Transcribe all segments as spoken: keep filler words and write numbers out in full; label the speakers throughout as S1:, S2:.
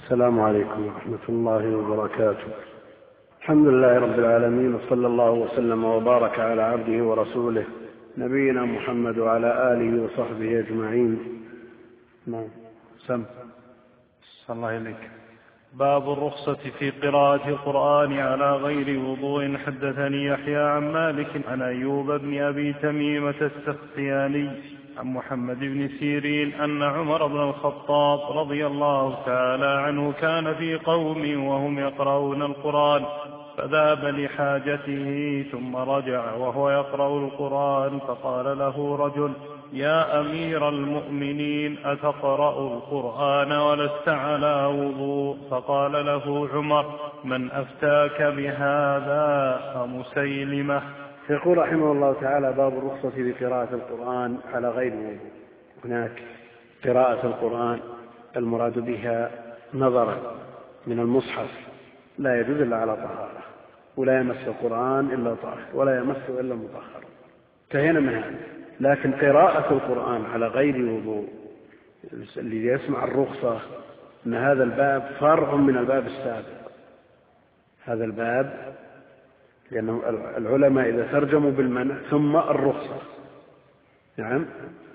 S1: السلام عليكم ورحمة الله وبركاته. الحمد لله رب العالمين، وصلى الله وسلم وبارك على عبده ورسوله نبينا محمد وعلى آله وصحبه أجمعين. نعم. سم صلى الله عليك.
S2: باب الرخصة في قراءة القرآن على غير وضوء. حدثني يحيى عن مالك عن أيوب بن أبي تميمة السختياني عن محمد بن سيرين أن عمر بن الخطاب رضي الله تعالى عنه كان في قوم وهم يقرؤون القرآن، فذهب لحاجته ثم رجع وهو يقرأ القرآن، فقال له رجل: يا أمير المؤمنين، أتقرأ القرآن ولست على وضوء؟ فقال له عمر: من أفتاك بهذا؟ أمسيلمة؟
S1: يقول رحمه الله تعالى: باب الرخصة في قراءة القرآن على غير وضوء. هناك قراءة القرآن المراد بها نظرا من المصحف لا يجوز إلا على طهارة، ولا يمس القرآن إلا طاهر، ولا يمسه إلا مطهر، انتهينا من هذا. لكن قراءة القرآن على غير وضوء، اللي يسمع الرخصة أن هذا الباب فرع من الباب السابق. هذا الباب لأن العلماء إذا ترجموا بالمنع ثم الرخصة، نعم،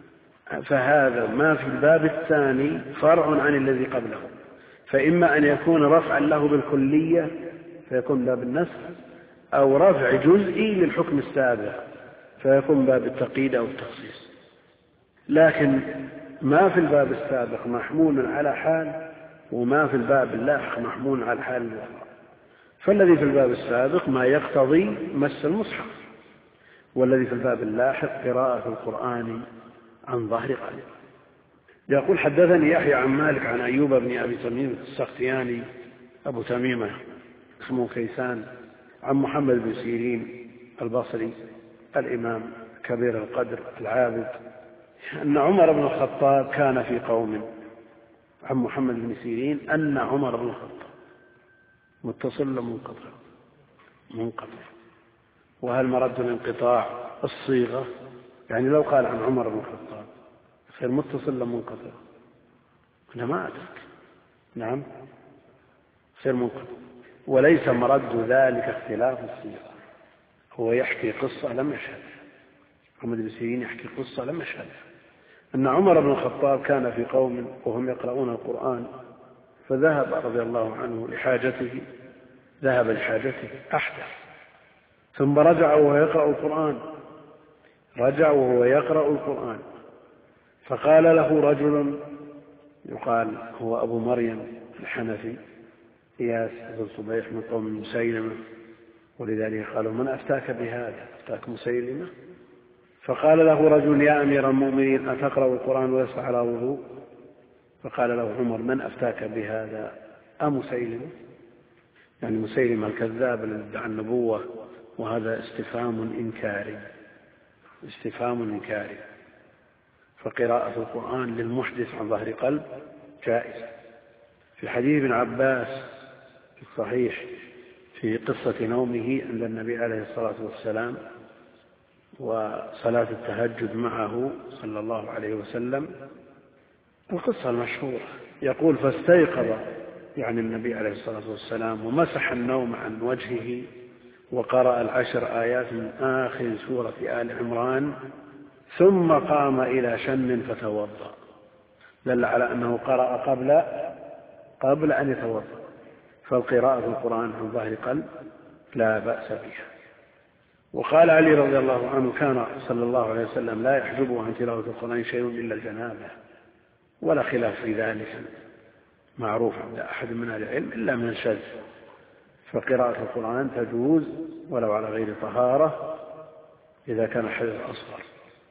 S1: فهذا ما في الباب الثاني فرع عن الذي قبله، فإما أن يكون رفعا له بالكلية فيكون باب النسخ، أو رفع جزئي للحكم السابق فيكون باب التقييد أو التخصيص. لكن ما في الباب السابق محمول على حال، وما في الباب اللاحق محمول على الحال الأخرى. فالذي في الباب السابق ما يقتضي مس المصحف، والذي في الباب اللاحق قراءة القرآن عن ظهر قلب. يقول: حدثني يحيى عن مالك عن أيوب بن أبي تميمة السختياني، أبو تميمة اسمه كيسان، عن محمد بن سيرين البصري الإمام كبير القدر العابد، أن عمر بن الخطاب كان في قوم. عن محمد بن سيرين أن عمر بن الخطاب، متصل منقطع؟ منقطع. وهل مرد الانقطاع الصيغة؟ يعني لو قال عن عمر بن الخطاب خير متصل منقطع؟ أنا ما أدرك. نعم، خير منقطع. وليس مرد ذلك اختلاف الصيغة، هو يحكي قصة لم يشهدها. محمد بن سيرين يحكي قصة لم يشهدها، أن عمر بن الخطاب كان في قوم وهم يقرؤون القرآن، فذهب رضي الله عنه لحاجته، ذهب لحاجته أحدث، ثم رجع وهو يقرأ القرآن، رجع وهو يقرأ القرآن، فقال له رجل يقال هو أبو مريم الحنفي إياس بن صبيح من قوم مسيلمة، ولذلك قالوا: من أفتاك بهذا؟ أفتاك مسيلمة؟ فقال له رجل: يا أمير المؤمنين، أتقرأ القرآن ولست على وضوء؟ فقال له عمر: من أفتاك بهذا؟ أمسيلمة؟ يعني مسيلمة الكذاب الذي ادعى النبوة، وهذا استفهام إنكاري، استفهام إنكاري. فقراءة القرآن للمحدث عن ظهر قلب جائزة. في حديث ابن عباس الصحيح في قصة نومه عند النبي عليه الصلاة والسلام وصلاة التهجد معه صلى الله عليه وسلم، القصة المشهورة، يقول: فاستيقظ يعني النبي عليه الصلاة والسلام ومسح النوم عن وجهه وقرأ العشر آيات من آخر سورة آل عمران، ثم قام إلى شن فتوضأ. دل على أنه قرأ قبل قبل أن يتوضأ. فالقراءة في القرآن عن ظهر قلب لا بأس بها. وقال علي رضي الله عنه: كان صلى الله عليه وسلم لا يحجبه عن تلاوة القرآن شيء إلا الجنابة، ولا خلاف في ذلك معروف عند أحد من أهل العلم إلا من الشذ. فقراءة القرآن تجوز ولو على غير طهارة إذا كان حدث أصغر.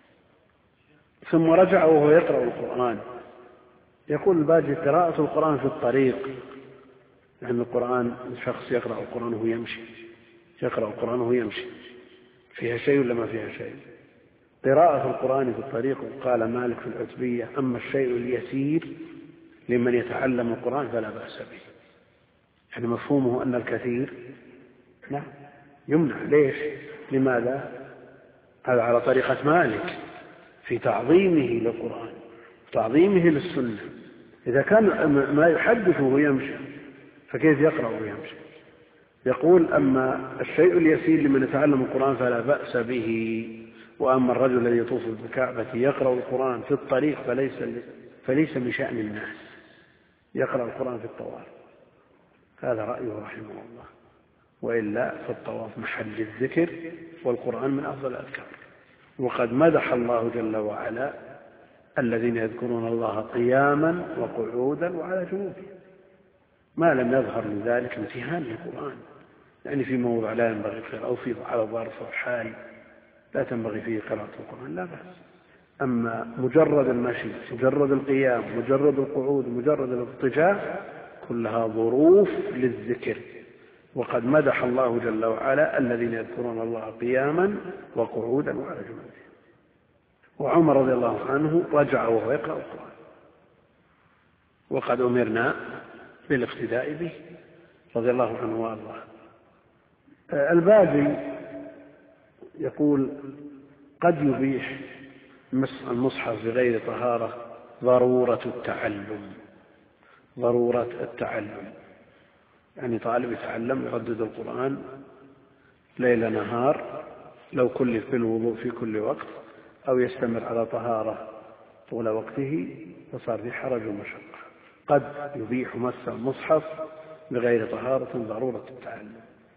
S1: ثم رجع وهو يقرأ القرآن. يقول الباجي: قراءة القرآن في الطريق، لأن القرآن شخص يقرأ القرآن وهو يمشي، يقرأ القرآن وهو يمشي، فيها شيء ولا ما فيها شيء؟ قراءة القرآن في الطريق، قال مالك في العتبية: أما الشيء اليسير لمن يتعلم القرآن فلا بأس به. يعني مفهومه أن الكثير نعم يمنع. ليش؟ لماذا؟ هذا على طريقة مالك في تعظيمه للقرآن، تعظيمه للسنة، إذا كان ما يحدث وهو يمشي فكيف يقرأ وهو يمشي؟ يقول أما الشيء اليسير لمن يتعلم القرآن فلا بأس به، وأما الرجل الذي يطوف بالكعبة يقرأ القرآن في الطريق فليس فليس من شأن الناس يقرأ القرآن في الطواف. هذا رأيه رحمه الله، وإلا فالطواف محل الذكر والقرآن من أفضل الأذكار. وقد مدح الله جل وعلا الذين يذكرون الله قياما وقعودا وعلى جنوبهم، ما لم يظهر من ذلك امتهان للقرآن، يعني في موضع لا ينبغي القراءة أو في على ظرف أو حال لا تنبغي فيه قراءة القرآن لا بأس. أما مجرد المشي، مجرد القيام، مجرد القعود، مجرد الاضطجاع، كلها ظروف للذكر. وقد مدح الله جل وعلا الذين يذكرون الله قياما وقعودا وعلى جنوبهم. وعمر رضي الله عنه رجع وهو يقرأ القرآن، وقد أمرنا بالاقتداء به رضي الله عنه وارضاه. الباقي يقول قد يبيح مس المصحف بغير طهارة ضرورة التعلم. ضرورة التعلم يعني طالب يتعلم يردد القرآن ليل نهار لو كلف بالوضوء في كل وقت، أو يستمر على طهارة طول وقته فصار في حرج ومشقة. قد يبيح مس المصحف بغير طهارة ضرورة التعلم.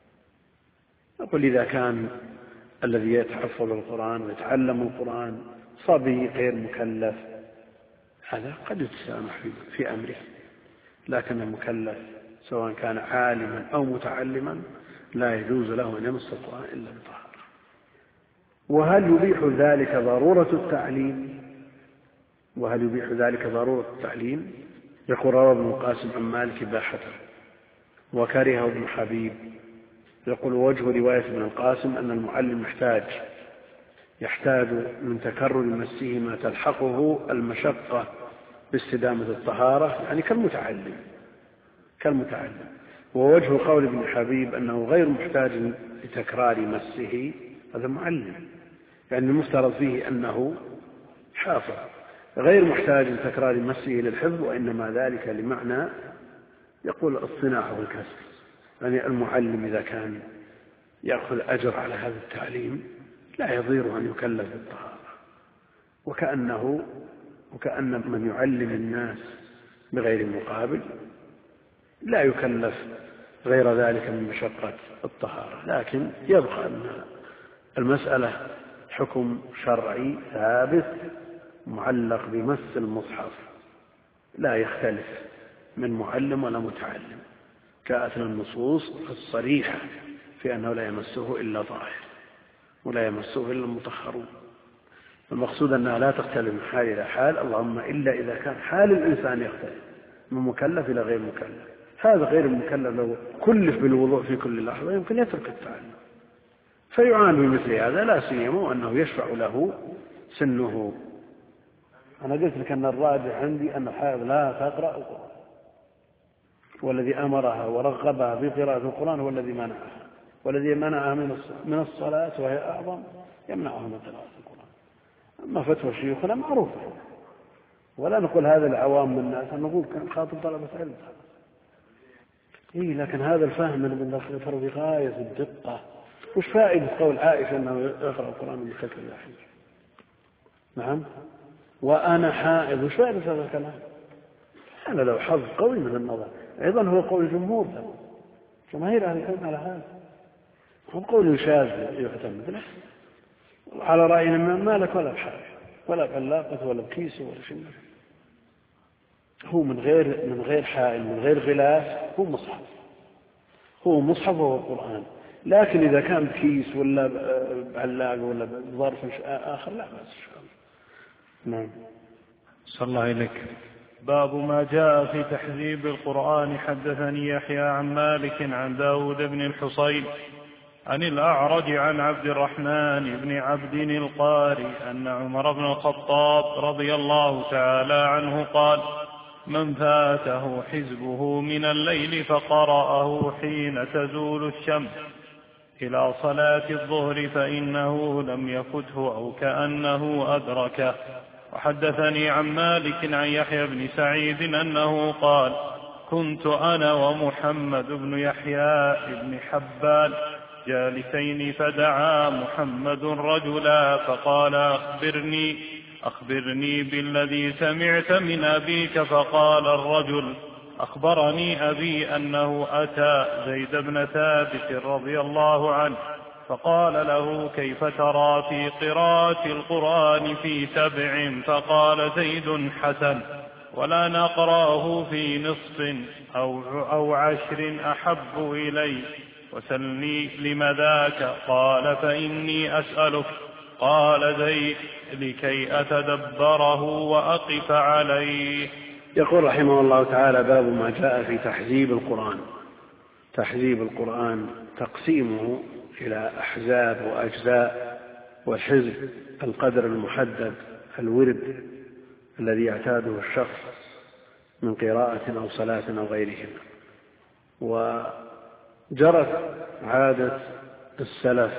S1: أقول إذا كان الذي يتحفظ القرآن ويتعلم القرآن صبي غير مكلف هذا قد يتسامح في أمره، لكن المكلف سواء كان عالما أو متعلما لا يجوز له أن يمس القرآن إلا بطهارة. وهل يبيح ذلك ضرورة التعليم؟ وهل يبيح ذلك ضرورة التعليم؟ يقول روى ابن القاسم عن مالك إباحته وكرهه ابن حبيب. يقول وجه رواية ابن القاسم أن المعلم يحتاج يحتاج من تكرر مسه ما تلحقه المشقة باستدامة الطهارة، يعني كالمتعلم كالمتعلم. ووجه قول ابن حبيب أنه غير محتاج لتكرار مسه، هذا معلم يعني المفترض فيه أنه حافظ، غير محتاج لتكرار مسه للحفظ، وإنما ذلك لمعنى يقول الصناعة والكسب، يعني المعلم إذا كان يأخذ أجر على هذا التعليم لا يضير أن يكلف بالطهارة. وكأنه وكأن من يعلم الناس بغير مقابل لا يكلف غير ذلك من مشقة الطهارة. لكن يبقى أن المسألة حكم شرعي ثابت معلق بمس المصحف لا يختلف من معلم ولا متعلم، جاءت النصوص الصريحة في أنه لا يمسه إلا طاهر ولا يمسه إلا المطهرون. المقصود أنها لا تختلف من حال إلى حال، اللهم إلا إذا كان حال الإنسان يختلف من مكلف إلى غير مكلف. هذا غير المكلف لو كلف بالوضوء في كل لحظة يمكن يترك التعلم فيعان بمثل هذا، لا سيما وأنه يشفع له سنه. أنا قلت لك أن الراجح عندي أن الحائض لا تقرأ القرآن، والذي أمرها ورغبها في قراءة القرآن هو الذي منعها، والذي منعها من الصلاة وهي أعظم يمنعها من قراءة القرآن. أما فتوى شيوخنا معروفة، ولا نقول هذا العوام من الناس، نقول كان خاطب طلبة علم. إيه لكن هذا الفهم من ابن دقيق في غاية الدقة. وش فائدة قول عائشة أنه يقرأ القرآن من شكل الحين؟ نعم وأنا حائض، وش فائدة هذا الكلام؟ أنا لو حظ قوي من النظر. أيضا هو قول الجمهور، جماهير أهل العلم على هذا، هو قول شاذ يعتمد له على رأينا ما لك ولا بحاجة ولا بعلاقة ولا بكيس ولا شيء. هو من غير من غير حائل من غير غلاف، هو مصحف هو مصحف وهو القرآن. لكن إذا كان بكيس ولا بعلاقة ولا بظرف آخر لا بأس. نعم.
S2: صلى الله إليك. باب ما جاء في تحذيب القرآن. حدثني يحيى عن مالك عن داود بن الحصين عن الأعرج عن عبد الرحمن بن عبد القاري أن عمر بن الخطاب رضي الله تعالى عنه قال: من فاته حزبه من الليل فقرأه حين تزول الشمس إلى صلاة الظهر فإنه لم يفته أو كأنه أدركه، وحدثني عن مالك عن يحيى بن سعيد أنه قال: كنت أنا ومحمد بن يحيى بن حبان جالسين فدعا محمد رجلا فقال: أخبرني أخبرني بالذي سمعت من أبيك. فقال الرجل: أخبرني أبي أنه أتى زيد بن ثابت رضي الله عنه فقال له: كيف ترى في قراءة القرآن في سبع؟ فقال زيد: حسن، ولا نقرأه في نصف أو, أو عشر أحب إلي. وسلني لم ذاك؟ قال: فإني أسألك. قال زيد: لكي أتدبره وأقف عليه.
S1: يقول رحمه الله تعالى: باب ما جاء في تحزيب القرآن. تحزيب القرآن تقسيمه إلى أحزاب وأجزاء، والحزب القدر المحدد، الورد الذي يعتاده الشخص من قراءة أو صلاة أو غيرهما. وجرت عادة السلف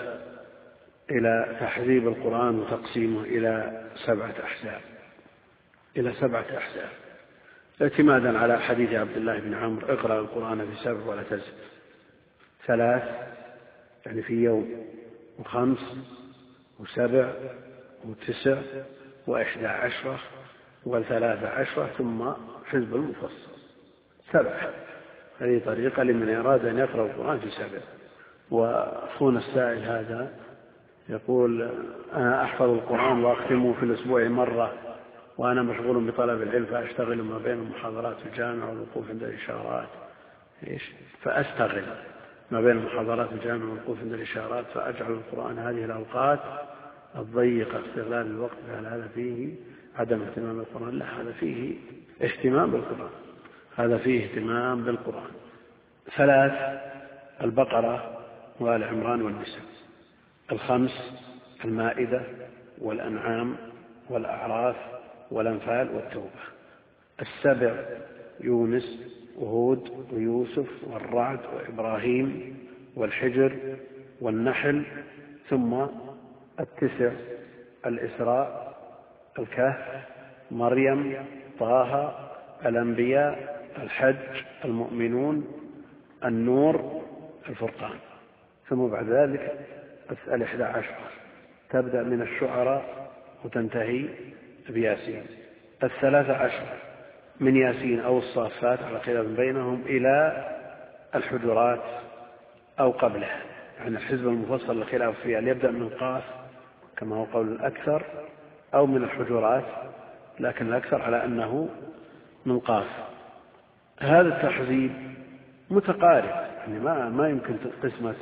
S1: إلى تحزيب القرآن وتقسيمه إلى سبعة أحزاب إلى سبعة أحزاب اعتمادا على حديث عبد الله بن عمرو: اقرأ القرآن في سبع ولا تزد. ثلاث يعني في يوم، وخمس وسبع وتسع وإحدى عشرة وثلاثة عشرة، ثم حزب المفصل سبعة. هذه طريقة لمن أراد أن يقرأ القرآن في سبع. وأخونا السائل هذا يقول: أنا أحفظ القرآن وأختمه في الأسبوع مرة، وأنا مشغول بطلب العلم فأشتغل ما بين المحاضرات في الجامعة والوقوف عند الإشارات. إيش؟ فأستغل ما بين المحاضرات في الجامعة والوقوف عند الإشارات، فأجعل القرآن هذه الأوقات الضيقة استغلال الوقت. هل هذا فيه عدم اهتمام بالقرآن؟ لا، هذا فيه اهتمام بالقرآن، هذا فيه اهتمام بالقرآن. ثلاث: البقرة وآل عمران والنساء. الخمس: المائدة والأنعام والأعراف والأنفال والتوبة. السبع: يونس وهود ويوسف والرعد وإبراهيم والحجر والنحل. ثم التسع: الإسراء، الكهف، مريم، طه، الأنبياء، الحج، المؤمنون، النور، الفرقان. ثم بعد ذلك الإحدى عشر تبدأ من الشعراء وتنتهي بياسين. الثلاثة عشر من ياسين أو الصافات على خلاف بينهم إلى الحجرات أو قبلها، يعني الحزب المفصل الخلاف فيه هل يبدأ من قاف كما هو قول الأكثر أو من الحجرات، لكن الأكثر على أنه من قاف. هذا التحزيب متقارب، يعني ما ما يمكن قسمة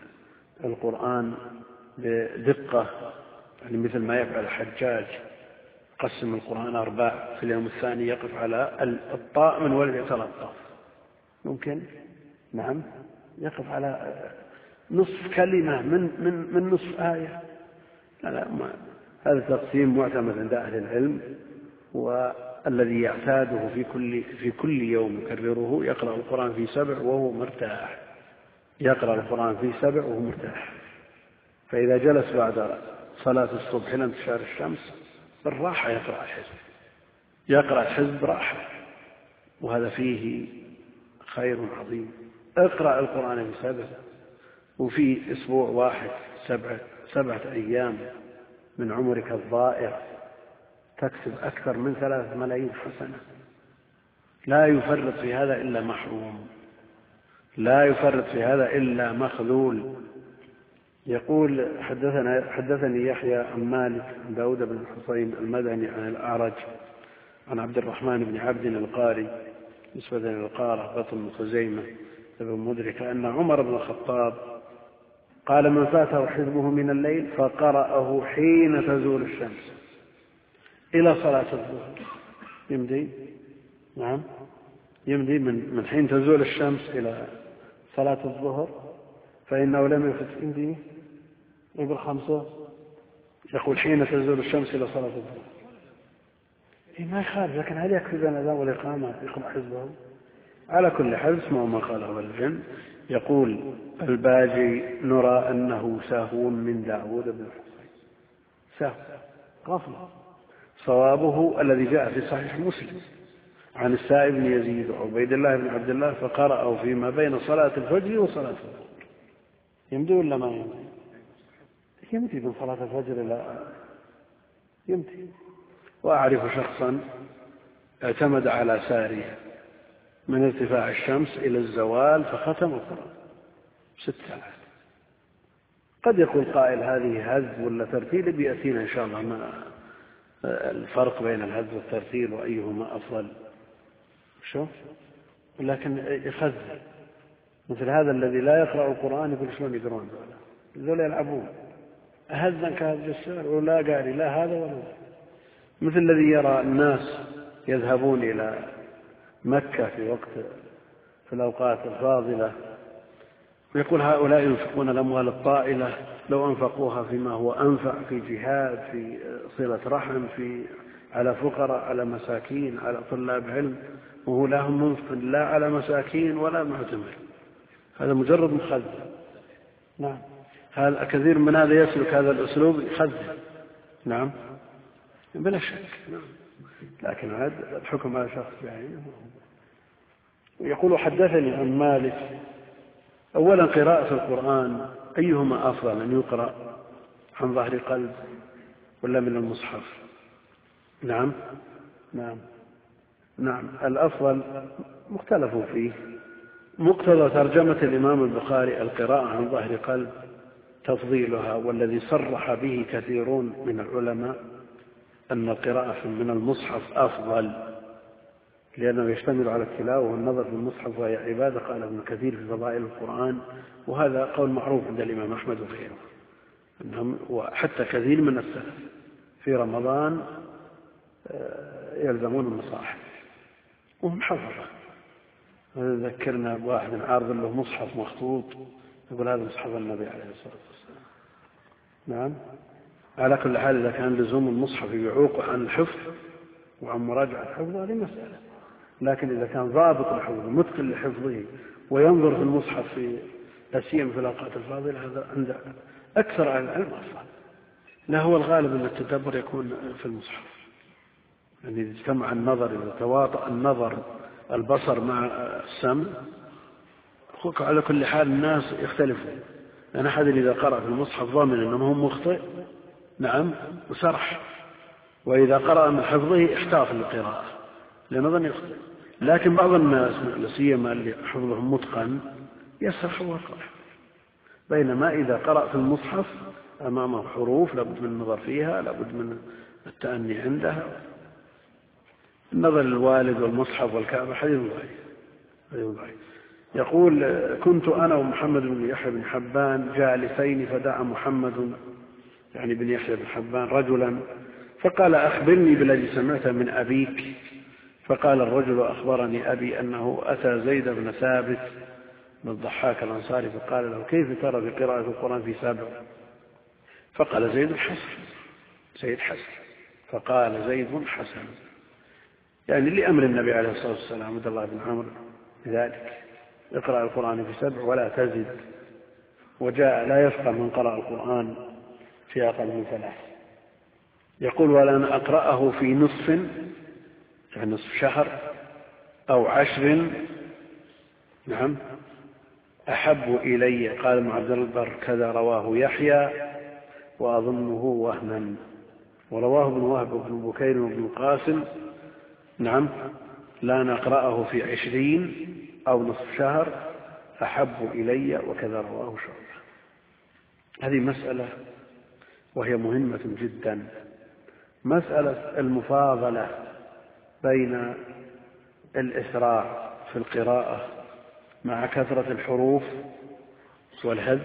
S1: القرآن بدقة، يعني مثل ما يفعل الحجاج قسم القرآن أرباع، في اليوم الثاني يقف على الطاء من ولد يتلطف، ممكن نعم يقف على نصف كلمة من من من نصف آية. لا لا ما. هذا التقسيم معتمد عند أهل العلم، والذي يعتاده في كل في كل يوم يكرره يقرأ القرآن في سبع وهو مرتاح، يقرأ القرآن في سبع وهو مرتاح. فإذا جلس بعد صلاة الصبح إلى انتشار الشمس بالراحة يقرأ الحزب، يقرأ الحزب راحة، وهذا فيه خير عظيم. اقرأ القرآن في سبع، وفي أسبوع واحد سبعة, سبعة أيام من عمرك الضائع تكسب أكثر من ثلاثة ملايين حسنة. لا يفرط في هذا إلا محروم، لا يفرط في هذا إلا مخذول. يقول: حدثنا حدثني يحيى عن مالك عن داود بن الحصين المدني عن الأعرج عن عبد الرحمن بن عبد القاري نسبة إلى القارة بطن خزيمة بن مدركة أن عمر بن الخطاب قال: من فاته حزبه من الليل فقرأه حين تزول الشمس إلى صلاة الظهر. يمضي نعم يمضي من من حين تزول الشمس إلى صلاة الظهر، فإنه لم يفت يمضي يقول خمسة، يقول حين تزول الشمس إلى صلاة الظهر. إيه ما يخالف، لكن هل يكفي بين الأذان والإقامة يقرأ حزبه؟ على كل حال اسمعوا ما قاله الجن. يقول الباجي: نرى أنه سهو من داود بن الحصين، سهو غفلة، صوابه الذي جاء في صحيح مسلم عن السائب بن يزيد وعبيد الله بن عبد الله فقرأوا فيما بين صلاة الفجر وصلاة الظهر. يمدي ولا ما يمدي؟ يمدي من صلاة الفجر إلى يمدي. وأعرف شخصا اعتمد على سارية من ارتفاع الشمس إلى الزوال فختم القرآن ست ساعات. قد يقول قائل هذه هز ولا ترتيل، بيأتينا إن شاء الله ما الفرق بين الهز والترتيل وأيهما أفضل. شو؟ لكن يخزن مثل هذا الذي لا يقرأ القرآن يقول شلون يقرون ذولا ذولا يلعبون هزا كهز السعر ولا قاري لا هذا ولا هذا. مثل الذي يرى الناس يذهبون إلى مكة في وقت في الأوقات الفاضلة ويقول هؤلاء ينفقون الأموال الطائلة لو أنفقوها فيما هو أنفع في جهاد في صلة رحم في على فقراء على مساكين على طلاب علم، وهو لهم منفق لا على مساكين ولا معتمر. هذا مجرد مخزن. نعم هذا كثير من هذا يسلك هذا الأسلوب يخزن. نعم بلا شك. نعم. لكن هذا الحكم على شخص بعينه. يقول حدثني عن مالك أولا قراءة القرآن أيهما أفضل أن يقرأ عن ظهر قلب ولا من المصحف؟ نعم نعم نعم الأفضل مختلف فيه. مقتضى ترجمة الإمام البخاري القراءة عن ظهر قلب تفضيلها، والذي صرح به كثيرون من العلماء أن القراءة من المصحف أفضل لأنه يشتمل على التلاوة والنظر في المصحف وهي عبادة، قال ابن كثير في فضائل القرآن، وهذا قول معروف عند الإمام أحمد وغيره أنهم وحتى كثير من السلف في رمضان يلزمون المصاحف وهم حفظة. ذكرنا بواحد عارض له مصحف مخطوط يقول هذا مصحف النبي عليه الصلاة والسلام. نعم على كل حال إذا كان لزوم المصحف يعوق عن الحفظ وعن مراجعة الحفظ هذه مسألة، لكن إذا كان ضابط الحفظ متقن لحفظه وينظر في المصحف في أسيم في الأوقات الفاضلة هذا عند أكثر أهل العلم أفضل. لا هو الغالب أن التدبر يكون في المصحف، يعني إذا اجتمع النظر إذا تواطأ النظر البصر مع السمع على كل حال الناس يختلفون. لأن أحد إذا قرأ في المصحف ضامن أنه هم مخطئ نعم وسرح، وإذا قرأ من حفظه احتاف للقراءة لأنه ظن يخطئ. لكن بعض الناس لسيما اللي حفظهم متقن يسرح ويقرأ، بينما إذا قرأ في المصحف أمامه حروف لابد من النظر فيها لابد من التأني عندها. النظر للوالد والمصحف والكعبة حديث ضعيف. يقول كنت أنا ومحمد بن يحيى بن حبان جالسين فدعا محمد يعني بن يحيى بن حبان رجلا فقال أخبرني بالذي سمعته من أبيك. فقال الرجل أخبرني أبي أنه أتى زيد بن ثابت بن الضحاك الأنصاري فقال له كيف ترى في قراءة القرآن في سبع؟ فقال زيد حسن زيد حسن فقال زيد حسن يعني لأمر النبي عليه الصلاة والسلام عبد الله بن عمرو بذلك اقرأ القرآن في سبع ولا تزد. وجاء لا يفقه من قرأ القرآن في أقل من ثلاث. يقول ولن أقرأه في نصف يعني نصف شهر أو عشر نعم أحب إلي. قال ابن عبد البر كذا رواه يحيى وأظنه وهنا، ورواه ابن وهب وابن بكير وابن القاسم نعم لا نقرأه في عشرين أو نصف شهر أحب إلي وكذا رواه شعبة. هذه مسألة وهي مهمة جدا، مسألة المفاضلة بين الإسراع في القراءة مع كثرة الحروف والهز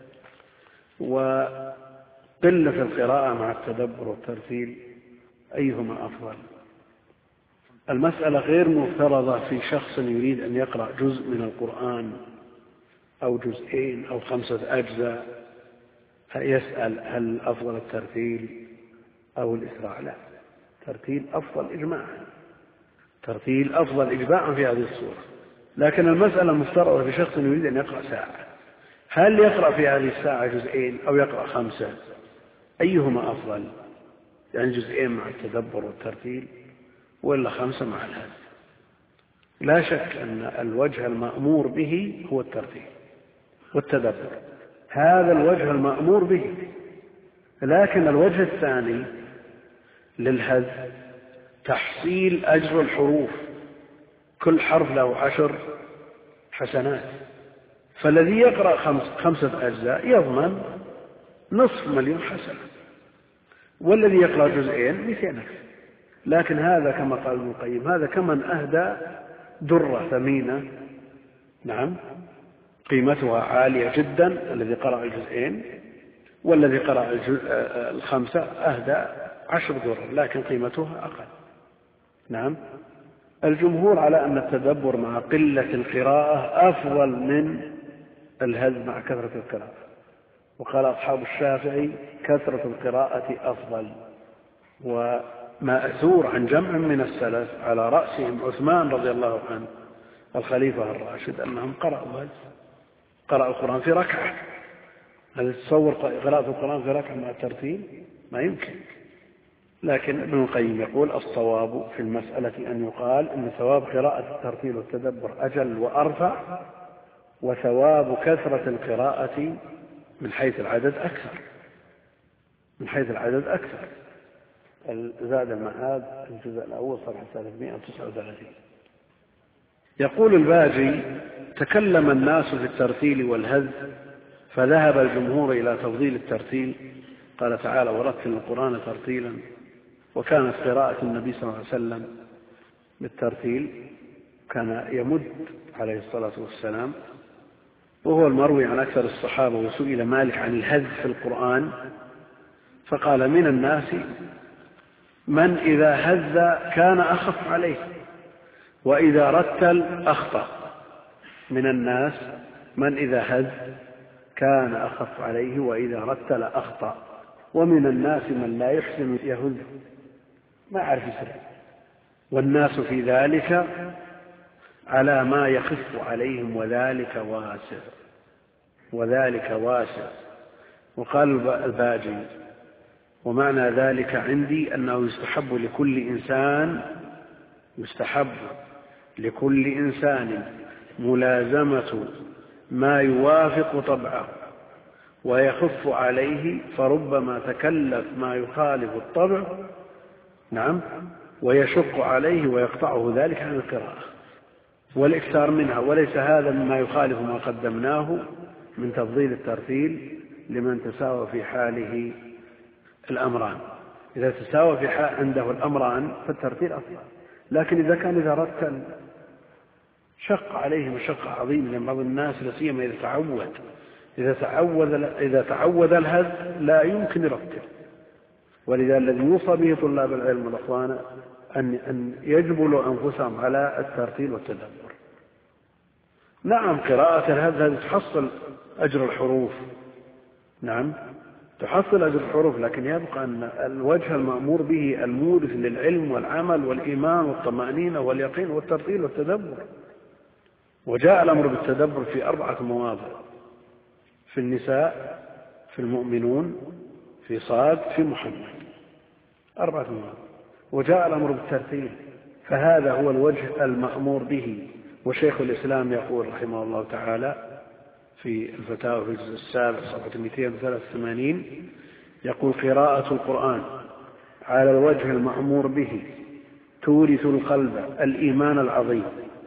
S1: وقلة القراءة مع التدبر والترتيل أيهما أفضل. المسألة غير مفترضة في شخص يريد أن يقرأ جزء من القرآن أو جزئين أو خمسة أجزاء يسأل هل أفضل الترتيل أو الإسراع؟ لا، ترتيل أفضل إجماعا، ترتيل أفضل إجماعا في هذه الصورة. لكن المسألة مفترضة في شخص يريد أن يقرأ ساعة، هل يقرأ في هذه الساعة جزئين أو يقرأ خمسة؟ أيهما أفضل؟ يعني جزئين مع التدبر والترتيل، وإلا خمسة مع الهز. لا شك أن الوجه المأمور به هو الترتيل والتدبر، هذا الوجه المأمور به. لكن الوجه الثاني للهز تحصيل أجر الحروف، كل حرف له عشر حسنات، فالذي يقرأ خمس خمسة أجزاء يضمن نصف مليون حسنة، والذي يقرأ جزئين مئتين. لكن هذا كما قال ابن القيم هذا كمن أهدى درة ثمينة، نعم، قيمتها عالية جدا، الذي قرأ الجزئين، والذي قرأ الخمسة أهدى عشر درر لكن قيمتها أقل. نعم. الجمهور على أن التدبر مع قلة القراءة أفضل من الهز مع كثرة القراءة، وقال أصحاب الشافعي كثرة القراءة أفضل. ومأثور عن جمع من السلف على رأسهم عثمان رضي الله عنه الخليفة الراشد أنهم قرأوا هز، قرأوا القرآن في ركعة. هل تصور قراءة القرآن في ركعة مع الترتيل؟ ما يمكن. لكن ابن القيم يقول الصواب في المسألة أن يقال أن ثواب قراءة الترتيل والتدبر أجل وأرفع، وثواب كثرة القراءة من حيث العدد أكثر، من حيث العدد أكثر. زاد المعاد الجزء الأول صفحة ثلاثمائة وتسعة وثلاثين. يقول الباجي تكلم الناس في الترتيل والهز فذهب الجمهور إلى تفضيل الترتيل. قال تعالى ورتل القرآن ترتيلا، وكانت قراءة النبي صلى الله عليه وسلم بالترتيل، كان يمد عليه الصلاة والسلام، وهو المروي عن أكثر الصحابة. وسئل مالك عن الهز في القرآن فقال من الناس من إذا هز كان أخف عليه وإذا رتل أخطأ. من الناس من إذا هز كان أخف عليه وإذا رتل أخطأ، ومن الناس من لا يحسن يهز، ما عرف يسرع. والناس في ذلك على ما يخف عليهم وذلك واسع، وذلك واسع. وقال الباجي ومعنى ذلك عندي أنه يستحب لكل إنسان يستحب لكل إنسان ملازمة ما يوافق طبعه ويخف عليه، فربما تكلف ما يخالف الطبع، نعم، ويشق عليه ويقطعه ذلك عن القراءة والإكثار منها. وليس هذا مما يخالف ما قدمناه من تفضيل الترتيل لمن تساوى في حاله الأمران. إذا تساوى في حال عنده الأمران فالترتيل أفضل، لكن إذا كان إذا رتل شق عليه مشقة عظيمة، لأن بعض الناس لا سيما إذا تعود إذا تعود إذا تعود الهز لا يمكن يرتل. ولذا الذي يوصى به طلاب العلم والأخوان أن أن يجبلوا أنفسهم على الترتيل والتدبر. نعم قراءة الهز هذه تحصل أجر الحروف، نعم تحصل أجر الحروف، لكن يبقى أن الوجه المأمور به المورث للعلم والعمل والإيمان والطمأنينة واليقين والترتيل والتدبر. وجاء الأمر بالتدبر في أربعة مواضع: في النساء، في المؤمنون، في صاد، في محمد، أربعة مواضع. وجاء الأمر بالترتيل، فهذا هو الوجه المأمور به. وشيخ الإسلام يقول رحمه الله تعالى في الفتاوى في الجزء السابع صفحة مئتين وثلاثة وثمانين يقول قراءة القرآن على الوجه المأمور به تورث القلب الإيمان العظيم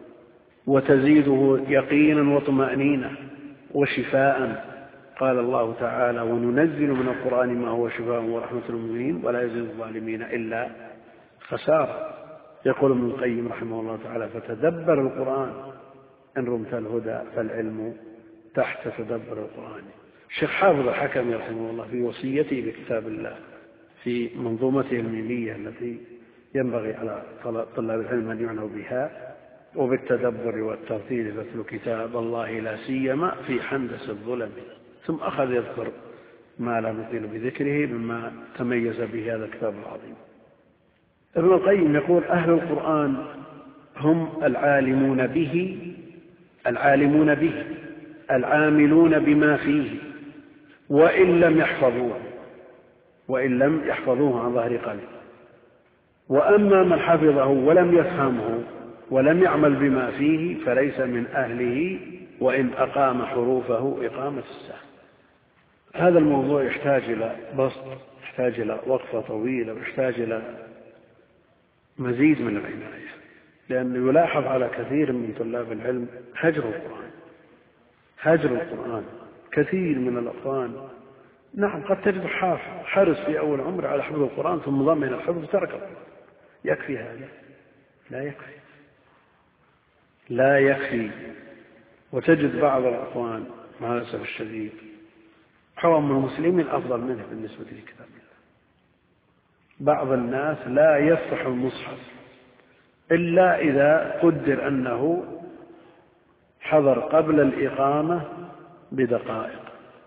S1: وتزيده يقينا وطمأنينة وشفاء. قال الله تعالى وننزل من القرآن ما هو شفاء ورحمة للمؤمنين ولا يزيد الظالمين إلا خسارة. يقول ابن القيم رحمه الله تعالى فتدبر القرآن إن رمت الهدى فالعلم تحت تدبر القرآن. الشيخ حافظ الحكمي رحمه الله في وصيته بكتاب الله في منظومته الميمية التي ينبغي على طلاب العلم أن يعنوا بها وبالتدبر والترتيل مثل كتاب الله لا سيما في حندس الظلم، ثم أخذ يذكر ما لا مثيل بذكره مما تميز به هذا الكتاب العظيم. ابن القيم يقول أهل القرآن هم العالمون به العالمون به العاملون بما فيه وإن لم يحفظوه. وإن لم يحفظوه عن ظهر قلب. وأما من حفظه ولم يفهمه ولم يعمل بما فيه فليس من أهله وإن أقام حروفه إقامة السهم. هذا الموضوع يحتاج إلى بسط، يحتاج إلى وقفة طويلة، ويحتاج إلى مزيد من العناية، لأنه يلاحظ على كثير من طلاب العلم هجر القرآن هجر القرآن كثير من الأخوان نعم قد تجد حافظ حرص في أول عمره على حفظ القرآن ثم ضمن الحفظ ترك القرآن. يكفي هذا؟ لا يكفي لا يكفي وتجد بعض الأخوان مع الأسف الشديد حوام المسلمين أفضل منه بالنسبة لكتاب الله. بعض الناس لا يفتح المصحف إلا إذا قدر أنه حضر قبل الإقامة بدقائق،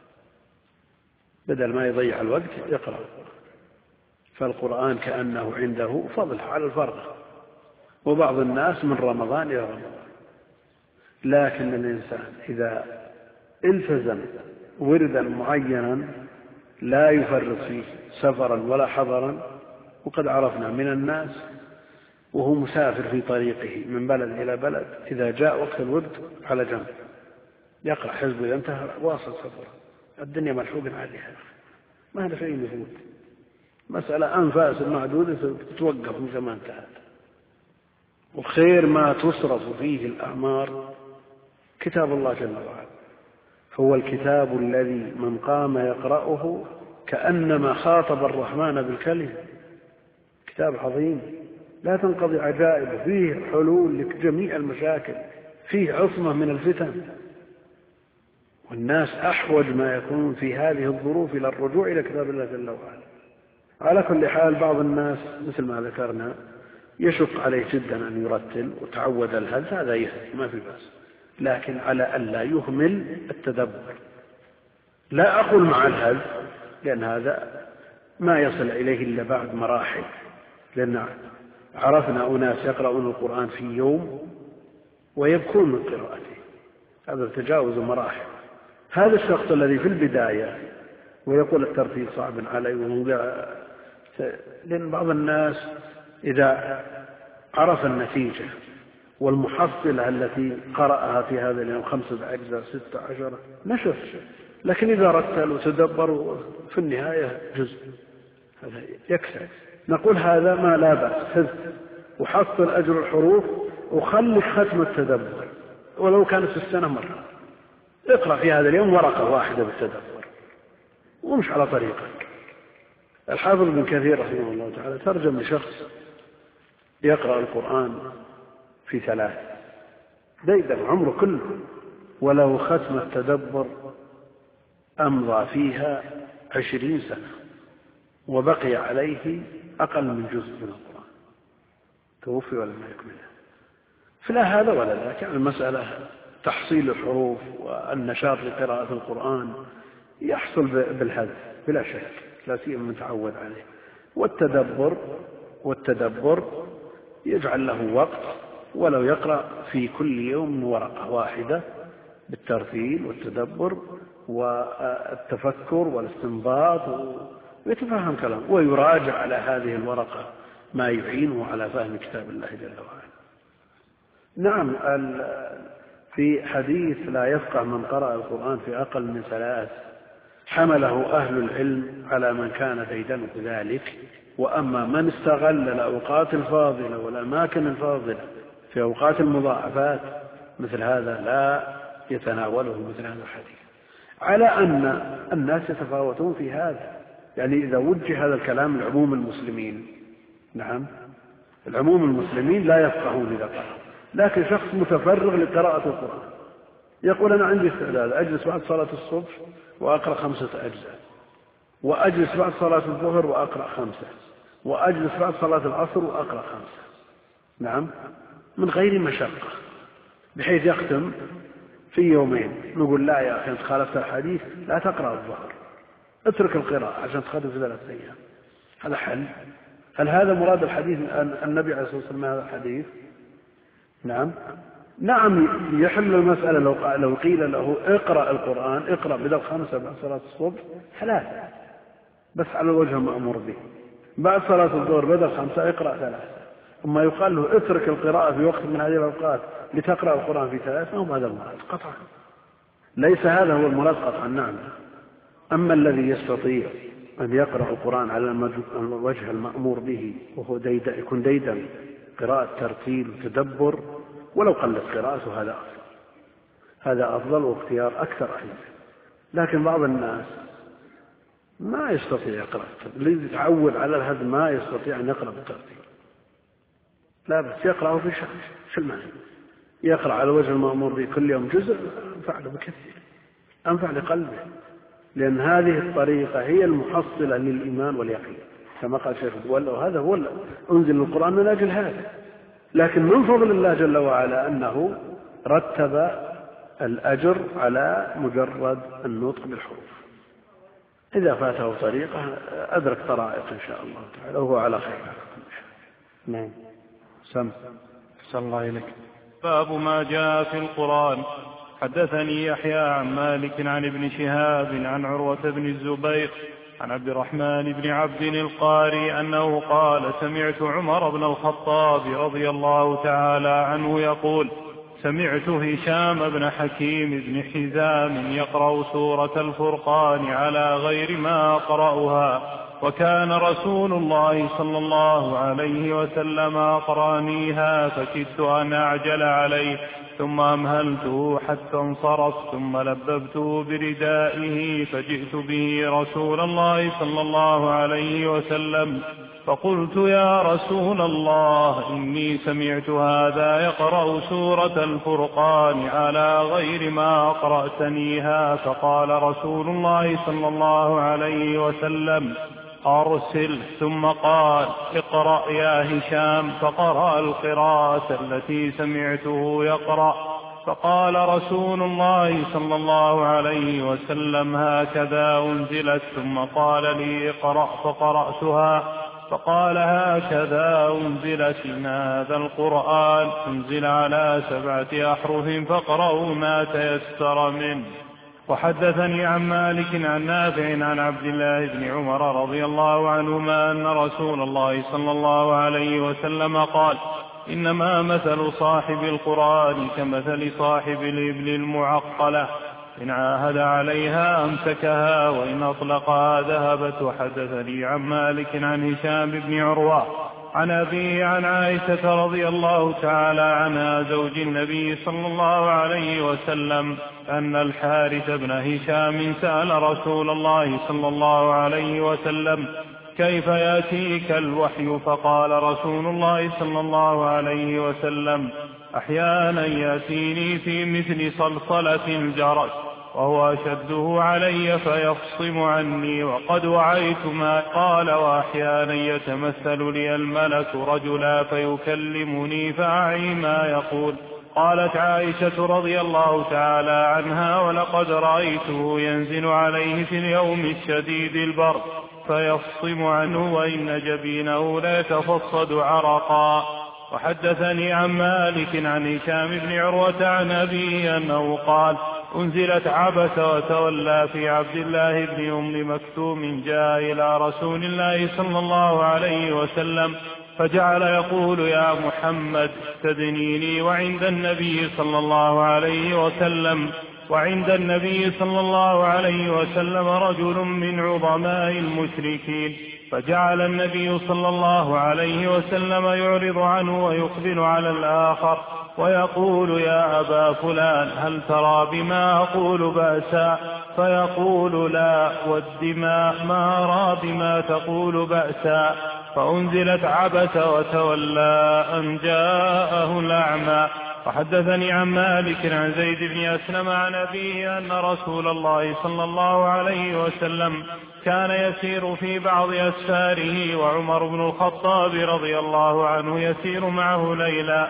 S1: بدل ما يضيع الوقت يقرأ. فالقرآن كأنه عنده فضل على الفرق. وبعض الناس من رمضان إلى رمضان، لكن الإنسان إذا التزم وردا معينا لا يفرط فيه سفرا ولا حضرا. وقد عرفنا من الناس وهو مسافر في طريقه من بلد إلى بلد إذا جاء وقت الورد على جنب يقرأ حزب، إذا انتهى واصل سفره. الدنيا ملحوق عليها، ما هذا شيء يفوت، مسألة أنفاس معدودة تتوقف مثل ما انتهت. وخير ما تصرف فيه الأعمار كتاب الله جل وعلا، هو الكتاب الذي من قام يقرأه كأنما خاطب الرحمن بالكلمة. كتاب عظيم لا تنقضي عجائبه، فيه حلول لجميع المشاكل، فيه عصمة من الفتن. والناس أحوج ما يكون في هذه الظروف إلى الرجوع إلى كتاب الله جل وعلا. على كل حال بعض الناس مثل ما ذكرنا يشق عليه جدا أن يرتل وتعود الهز، هذا يهدي ما في بأس، لكن على ألا يهمل التدبر. لا أقول مع الهز لأن هذا ما يصل إليه إلا بعد مراحل، لأن عرفنا أناس يقرؤون القرآن في يوم ويبكون من قراءته، هذا تجاوز مراحل. هذا الشخص الذي في البداية ويقول الترتيب صعب علي، لأن بعض الناس إذا عرف النتيجة والمحصلة التي قرأها في هذا اليوم خمسة أجزاء ستة عشر نشر، لكن إذا رتل وتدبر في النهاية جزء هذا يكسر. نقول هذا ما لا بأس، حفظ وحصل أجر الحروف وخلي ختم التدبر ولو كانت في السنة مرة. اقرأ في هذا اليوم ورقة واحدة بالتدبر ومش على طريقك. الحافظ ابن كثير رحمه الله تعالى ترجم لشخص يقرأ القرآن في ثلاث ديدن عمره كله، ولو ختم التدبر أمضى فيها عشرين سنة وبقي عليه أقل من جزء من القرآن، توفي ولم يكمله. فلا هذا ولا ذاك، يعني المسألة تحصيل الحروف والنشاط لقراءة القرآن يحصل بالهدف بلا شك، لا سيما من تعود عليه. والتدبر والتدبر يجعل له وقت، ولو يقرأ في كل يوم ورقة واحدة بالترتيل والتدبر والتفكر والاستنباط ويتفهم كلام، ويراجع على هذه الورقة ما يعينه على فهم كتاب الله جل وعلا. نعم، في حديث لا يفقه من قرأ القرآن في أقل من ثلاث حمله أهل العلم على من كان ديدنه ذلك، وأما من استغل الأوقات الفاضلة والأماكن الفاضلة في أوقات المضاعفات مثل هذا لا يتناوله مثل هذا الحديث. على أن الناس يتفاوتون في هذا، يعني إذا وجه هذا الكلام لعموم المسلمين، نعم العموم المسلمين لا يفقهون إذا قرأوا، لكن شخص متفرغ لقراءة القرآن يقول أنا عندي استعداد أجلس بعد صلاة الصبح وأقرأ خمسة أجزاء، وأجلس بعد صلاة الظهر وأقرأ خمسة، وأجلس بعد صلاة العصر وأقرأ خمسة، نعم من غير مشقة، بحيث يختم في يومين. نقول لا يا أخي أنت خالفت الحديث، لا تقرأ الظهر، اترك القراءة عشان تختم في ثلاثة أيام. هذا حل؟ هل هذا مراد الحديث النبي عليه الصلاة والسلام هذا الحديث؟ نعم نعم يحل المسألة لو لو قيل له اقرأ القرآن، اقرأ بدل خمسة بعد صلاة الصبح ثلاثة، بس على الوجه المأمور به. بعد صلاة الظهر بدل خمسة اقرأ ثلاثة. أما يقال له اترك القراءة في وقت من هذه الأوقات لتقرأ القرآن في ثلاثة، وما هذا المراد قطعا، ليس هذا هو المراد قطعا. نعم. أما الذي يستطيع أن يقرأ القرآن على الوجه المأمور به وهو ديدا يكون ديدا قراءة ترتيل وتدبر ولو قلت قراءته، هذا أفضل، هذا أفضل واختيار أكثر أحيانا. لكن بعض الناس ما يستطيع يقرأ، الذي يتعود على هذا ما يستطيع أن يقرأ بالترتيل، لا بس يقرأه في شهر، شو المعنى؟ يقرأ على وجه المأمور به كل يوم جزء، أنفع له بكثير، أنفع لقلبه، لأن هذه الطريقة هي المحصلة للإيمان واليقين كما قال شيخ الدول، وهذا هو أنزل القرآن من أجل هذا. لكن من فضل الله جل وعلا أنه رتب الأجر على مجرد النطق بالحروف. إذا فاته طريقة أدرك طرائق إن شاء الله تعالى وهو على خير. نعم. سم
S2: أحسن الله إليك. باب ما جاء في القرآن. حدثني يحيى عن مالك عن ابن شهاب عن عروة بن الزبير عن عبد الرحمن بن عبد القاري أنه قال سمعت عمر بن الخطاب رضي الله تعالى عنه يقول سمعت هشام بن حكيم بن حزام يقرأ سورة الفرقان على غير ما أقرأها، وكان رسول الله صلى الله عليه وسلم أقرانيها فكدت أن أعجل عليه، ثم أمهلته حتى انصرف، ثم لببته بردائه فجئت به رسول الله صلى الله عليه وسلم فقلت يا رسول الله إني سمعت هذا يقرأ سورة الفرقان على غير ما أقرأتنيها، فقال رسول الله صلى الله عليه وسلم أرسل، ثم قال اقرأ يا هشام، فقرأ القراءة التي سمعته يقرأ، فقال رسول الله صلى الله عليه وسلم هكذا أنزلت، ثم قال لي اقرأ فقرأتها، فقال هكذا أنزلت، إن هذا القرآن أنزل على سبعة أحرف فاقرأوا ما تيسر منه. وحدثني عن مالك عن نافع عن عبد الله بن عمر رضي الله عنهما أن رسول الله صلى الله عليه وسلم قال إنما مثل صاحب القرآن كمثل صاحب الإبل المعقلة، إن عاهد عليها أمسكها وإن أطلقها ذهبت. وحدثني عن مالك عن هشام بن عروة عن أبيه عن عائشة رضي الله تعالى عنها زوج النبي صلى الله عليه وسلم أن الحارث بن هشام سأل رسول الله صلى الله عليه وسلم كيف يأتيك الوحي؟ فقال رسول الله صلى الله عليه وسلم أحيانا يأتيني في مثل صلصلة الجرس وهو أشده علي فيفصم عني وقد وعيت ما قال، وأحيانا يتمثل لي الملك رجلا فيكلمني فأعي ما يقول. قالت عائشة رضي الله تعالى عنها ولقد رأيته ينزل عليه في اليوم الشديد البرد فيفصم عنه وإن جبينه لا يتفصد عرقا. وحدثني عن مالك عن هشام بن عروة عن أبيه أنه قال أنزلت عبس وتولى في عبد الله بن أم مكتوم جاء إلى رسول الله صلى الله عليه وسلم فجعل يقول يا محمد استدنيني، وعند النبي صلى الله عليه وسلم وعند النبي صلى الله عليه وسلم رجل من عظماء المشركين، فجعل النبي صلى الله عليه وسلم يعرض عنه ويقبل على الآخر ويقول يا أبا فلان هل ترى بما أقول بأسا؟ فيقول لا، والدماء ما أرى بما تقول بأسا. فأنزلت عبس وتولى أن جاءه الأعمى. وحدثني عن مالك عن زيد بن أسلم عن أبيه أن رسول الله صلى الله عليه وسلم كان يسير في بعض أسفاره وعمر بن الخطاب رضي الله عنه يسير معه ليلا،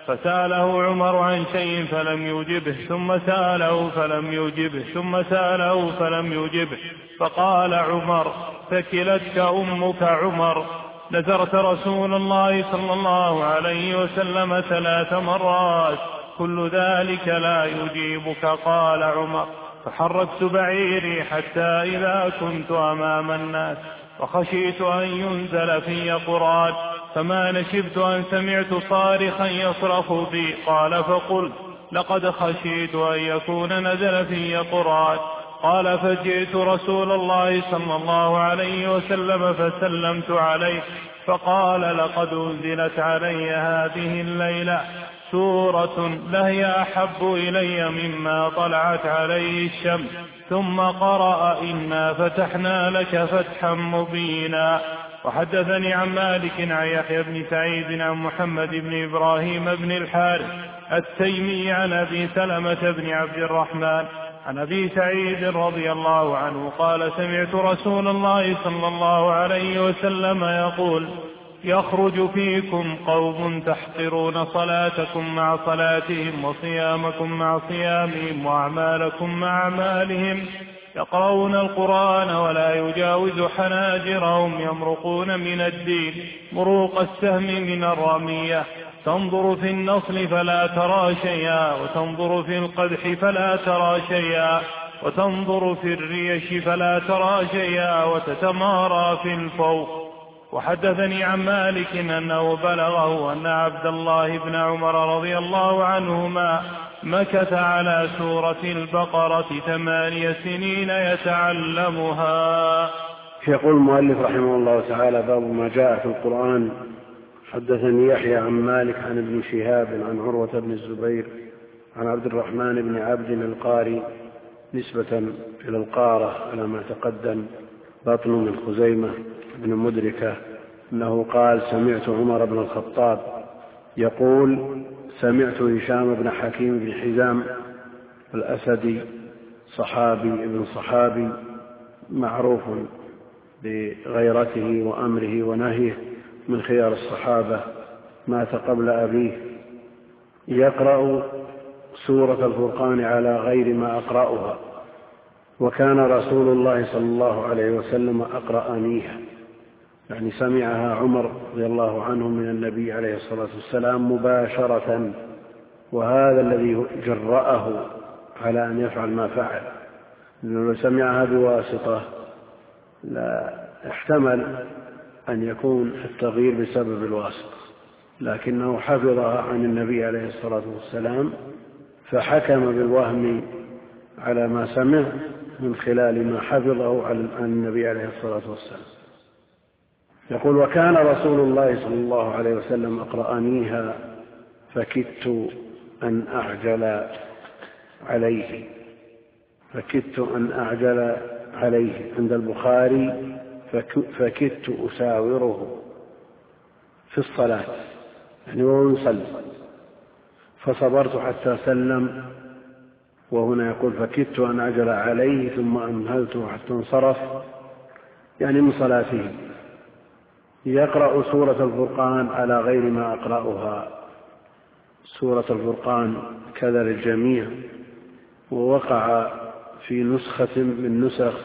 S2: فسأله عمر عن شيء فلم يجبه، ثم سأله فلم يجبه، ثم سأله فلم يجبه، فقال عمر ثكلتك أمك عمر، نذرت رسول الله صلى الله عليه وسلم ثلاث مرات كل ذلك لا يجيبك. قال عمر فحركت بعيري حتى إذا كنت أمام الناس وخشيت أن ينزل في قرآن، فما نشبت أن سمعت صارخا يصرخ بي. قال فقلت لقد خشيت أن يكون نزل في قرآن. قال فجئت رسول الله صلى الله عليه وسلم فسلمت عليه، فقال لقد أنزلت علي هذه الليلة سورة لهي أحب إلي مما طلعت عليه الشمس. ثم قرأ إنا فتحنا لك فتحا مبينا. وحدثني عن مالك عن يحيى بن سعيد عن محمد بن إبراهيم بن الحارث التيمي عن أبي سلمة بن عبد الرحمن عن أبي سعيد رضي الله عنه قال سمعت رسول الله صلى الله عليه وسلم يقول يخرج فيكم قوم تحقرون صلاتكم مع صلاتهم وصيامكم مع صيامهم وأعمالكم مع أعمالهم، يقرؤون القرآن ولا يجاوز حناجرهم، يمرقون من الدين مروق السهم من الرمية، تنظر في النصل فلا ترى شيئا، وتنظر في القدح فلا ترى شيئا، وتنظر في الريش فلا ترى شيئا، وتتمارى في الفوق. وحدثني عن مالك أنه بلغه أن عبد الله بن عمر رضي الله عنهما مكث على سورة البقرة ثماني سنين يتعلمها.
S1: يقول المؤلف رحمه الله تعالى باب ما جاء في القرآن. حدثني يحيى عن مالك عن ابن شهاب عن عروة بن الزبير عن عبد الرحمن بن عبد القاري نسبة إلى القارة على ما تقدم بطن من خزيمة بن مدركة أنه قال سمعت عمر بن الخطاب يقول سمعت هشام بن حكيم بن حزام الأسدي صحابي ابن صحابي معروف بغيرته وأمره ونهيه من خيار الصحابة مات قبل أبيه يقرأ سورة الفرقان على غير ما أقرأها، وكان رسول الله صلى الله عليه وسلم أقرأنيها، يعني سمعها عمر رضي الله عنه من النبي عليه الصلاة والسلام مباشرة، وهذا الذي جرأه على أن يفعل ما فعل، لأنه لو سمعها بواسطة لا احتمل أن يكون التغيير بسبب الواسطة، لكنه حفظها عن النبي عليه الصلاة والسلام فحكم بالوهم على ما سمع من خلال ما حفظه عن النبي عليه الصلاة والسلام. يقول وكان رسول الله صلى الله عليه وسلم أقرأنيها فكدت أن أعجل عليه فكدت أن أعجل عليه عند البخاري فكدت أساوره في الصلاة، يعني وهو يصلي، فصبرت حتى سلم. وهنا يقول فكدت أن أعجل عليه ثم أمهلته حتى انصرف، يعني من صلاته. يقرأ سورة الفرقان على غير ما أقرأها، سورة الفرقان كذا للجميع، ووقع في نسخة من نسخ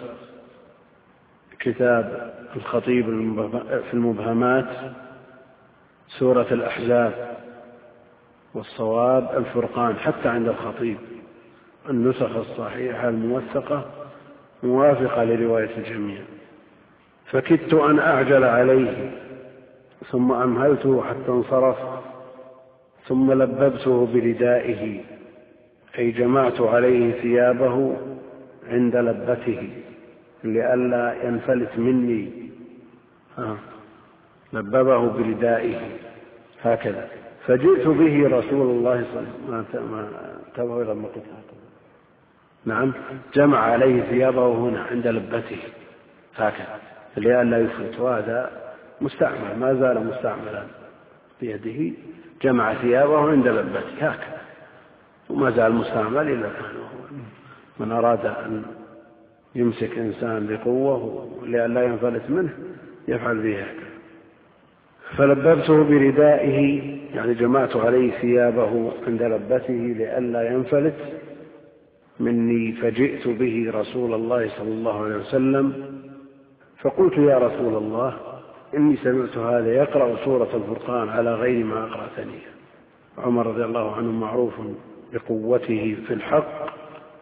S1: كتاب الخطيب في المبهمات سورة الأحزاب، والصواب الفرقان حتى عند الخطيب. النسخ الصحيحة الموثقة موافقة لرواية الجميع. فكدت أن أعجل عليه ثم أمهلته حتى انصرف ثم لببته بردائه، أي جمعت عليه ثيابه عند لبته لئلا ينفلت مني، آه. لببه بردائه هكذا. فجئت به رسول الله صلى الله عليه وسلم نعم جمع عليه ثيابه هنا عند لبته هكذا لئلا يفلت، وهذا مستعمل ما زال مستعملا بيده، جمع ثيابه عند لبته هكذا وما زال مستعمل إلا من أراد أن يمسك إنسان بقوة لئلا ينفلت منه يفعل به هكذا. فلببته بردائه يعني جمعت عليه ثيابه عند لبته لئلا ينفلت مني. فجئت به رسول الله صلى الله عليه وسلم فقلت يا رسول الله إني سمعت هذا يقرأ سورة الفرقان على غير ما أقرأتني. عمر رضي الله عنه معروف بقوته في الحق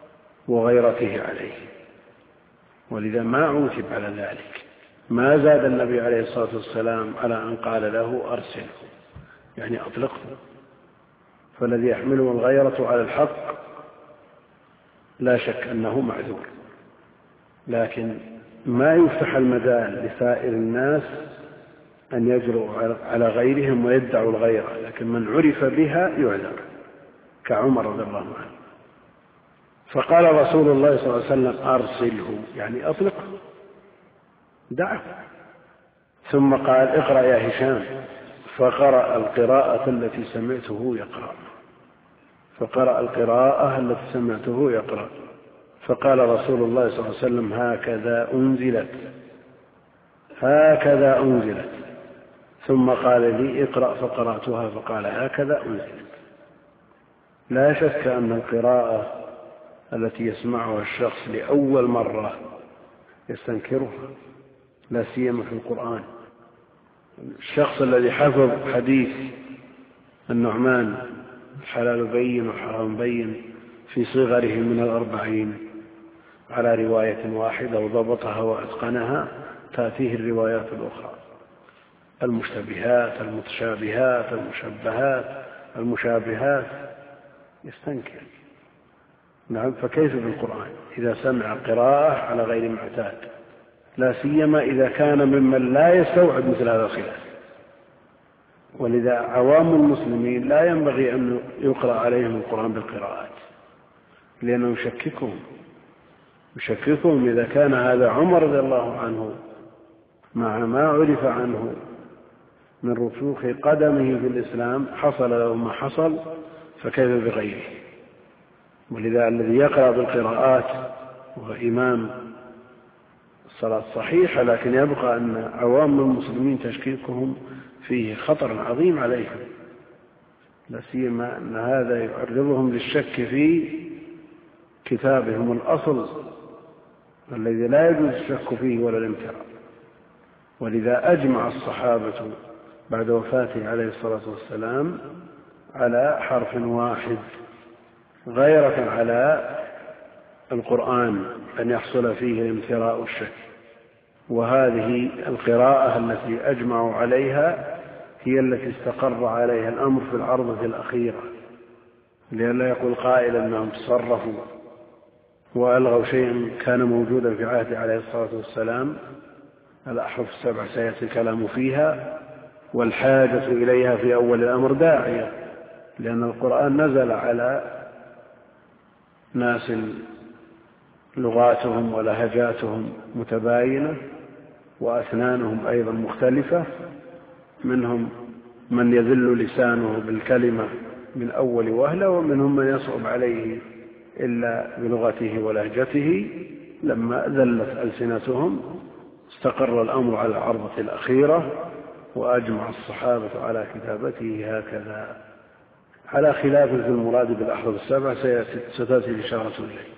S1: وغيرته عليه، ولذا ما عوتب على ذلك. ما زاد النبي عليه الصلاة والسلام على أن قال له أرسله، يعني أطلقه. فالذي يحمله الغيرة على الحق لا شك أنه معذور، لكن ما يفتح المجال لسائر الناس أن يجرؤوا على غيرهم ويدعوا الغيرة، لكن من عرف بها يعذر، كعمر رضي الله عنه. فقال رسول الله صلى الله عليه وسلم أرسله، يعني أطلقه، دعه. ثم قال اقرأ يا هشام، فقرأ القراءة التي سمعته يقرأ فقرأ القراءة التي سمعته يقرأ فقال رسول الله صلى الله عليه وسلم هكذا أنزلت هكذا أنزلت ثم قال لي اقرأ، فقرأتها فقال هكذا أنزلت. لا شك أن القراءة التي يسمعها الشخص لأول مرة يستنكرها، لا سيما في القرآن. الشخص الذي حفظ حديث النعمان الحلال بين وحرام بين في صغره من الأربعين على رواية واحدة وضبطها وأتقنها، تأتيه الروايات الأخرى المشتبهات المتشابهات المشبهات المشابهات يستنكر. نعم، فكيف بالقرآن إذا سمع قراءة على غير معتاد، لا سيما إذا كان ممن لا يستوعب مثل هذا الخلاف. ولذا عوام المسلمين لا ينبغي أن يقرأ عليهم القرآن بالقراءات، لأنه يشككهم يشككهم إذا كان هذا عمر رضي الله عنه مع ما عرف عنه من رسوخ قدمه في الإسلام حصل له ما حصل، فكيف بغيره؟ ولذا الذي يقرأ بالقراءات هو إمام الصلاة صحيحة، لكن يبقى أن عوام المسلمين تشكيكهم فيه خطر عظيم عليهم، لا سيما أن هذا يعرضهم للشك في كتابهم الأصل الذي لا يجوز الشك فيه ولا الامتراء. ولذا أجمع الصحابة بعد وفاته عليه الصلاة والسلام على حرف واحد، غيرة على القرآن أن يحصل فيه الامتراء والشك. وهذه القراءة التي أجمعوا عليها هي التي استقر عليها الأمر في العرضة الأخيرة، لئلا يقول قائل أنهم تصرفوا وألغوا شيئا كان موجودا في عهد عليه الصلاة والسلام. الأحرف السبع سيأتي الكلام فيها، والحاجة إليها في أول الأمر داعية، لأن القرآن نزل على ناس لغاتهم ولهجاتهم متباينة وأسنانهم أيضا مختلفة، منهم من يذل لسانه بالكلمة من أول وهلة، ومنهم من يصعب عليه إلا بلغته ولهجته. لما ذلت ألسنتهم استقر الأمر على العرضة الأخيرة، وأجمع الصحابة على كتابته هكذا، على خلاف في المراد بالأحرف السبع ستأتي الإشارة إليه.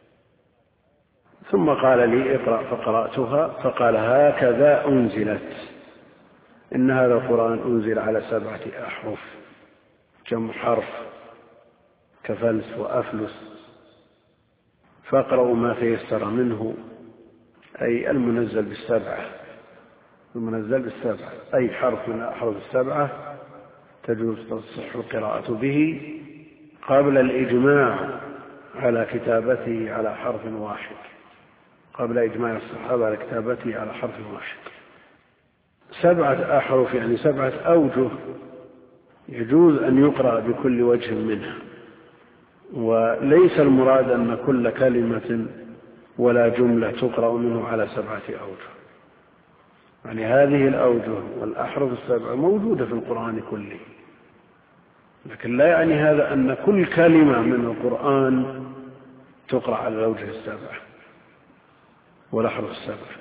S1: ثم قال لي اقرأ، فقرأتها فقال هكذا أنزلت، إن هذا القرآن أنزل على سبعة أحرف، جمع حرف كفلس وأفلس، فاقرأوا ما تيسر منه، أي المنزل بالسبعة المنزل بالسبعة أي حرف من الأحرف السبعة تجوز تصح القراءة به قبل الإجماع على كتابته على حرف واحد قبل إجماع الصحابة على كتابته على حرف واحد. سبعة أحرف يعني سبعة أوجه يجوز أن يقرأ بكل وجه منها، وليس المراد أن كل كلمة ولا جملة تقرأ منه على سبعة أوجه. يعني هذه الأوجه والأحرف السبعة موجودة في القرآن كله، لكن لا يعني هذا أن كل كلمة من القرآن تقرأ على الأوجه السبعة والأحرف السبعة.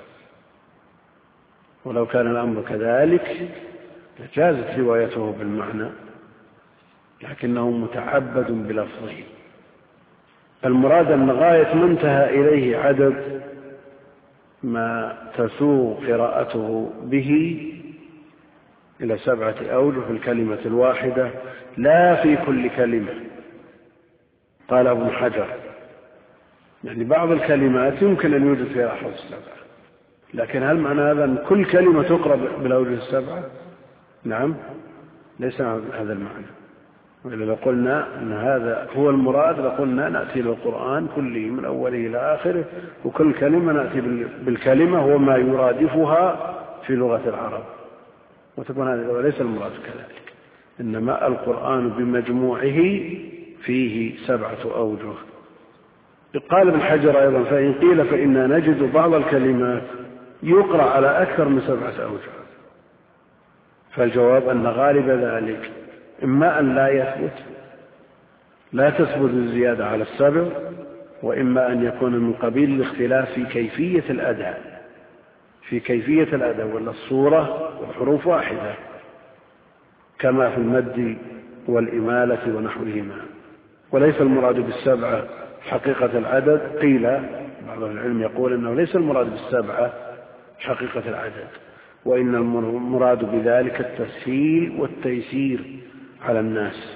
S1: ولو كان الأمر كذلك جازت روايته بالمعنى، لكنه متعبد بلفظه. المراد أن غاية ما انتهى إليه عدد ما تسوغ قراءته به إلى سبعة أوجه في الكلمة الواحدة لا في كل كلمة. قال ابن حجر يعني بعض الكلمات يمكن أن يوجد فيها الأحرف السبعة، لكن هل معنى هذا أن كل كلمة تقرأ بالأوجه السبعة؟ نعم، ليس هذا المعنى. وإذا لو قلنا أن هذا هو المراد لقلنا نأتي للقرآن كله من أوله إلى آخره، وكل كلمة نأتي بالكلمة وما يرادفها في لغة العرب، وتكون هذا ليس المراد كذلك، إنما القرآن بمجموعه فيه سبعة أوجه. قال ابن حجر أيضا: فإن قيل فإنا نجد بعض الكلمات يقرأ على أكثر من سبعة أوجه، فالجواب أن غالب ذلك إما أن لا يثبت لا تثبت الزيادة على السبع، وإما أن يكون من قبيل الاختلاف في كيفية الأداء في كيفية الأداء ولا الصورة والحروف واحدة، كما في المد والإمالة ونحوهما. وليس المراد بالسبعة حقيقة العدد. قيل بعض العلم يقول أنه ليس المراد بالسبعة حقيقة العدد، وإن المراد بذلك التسهيل والتيسير على الناس.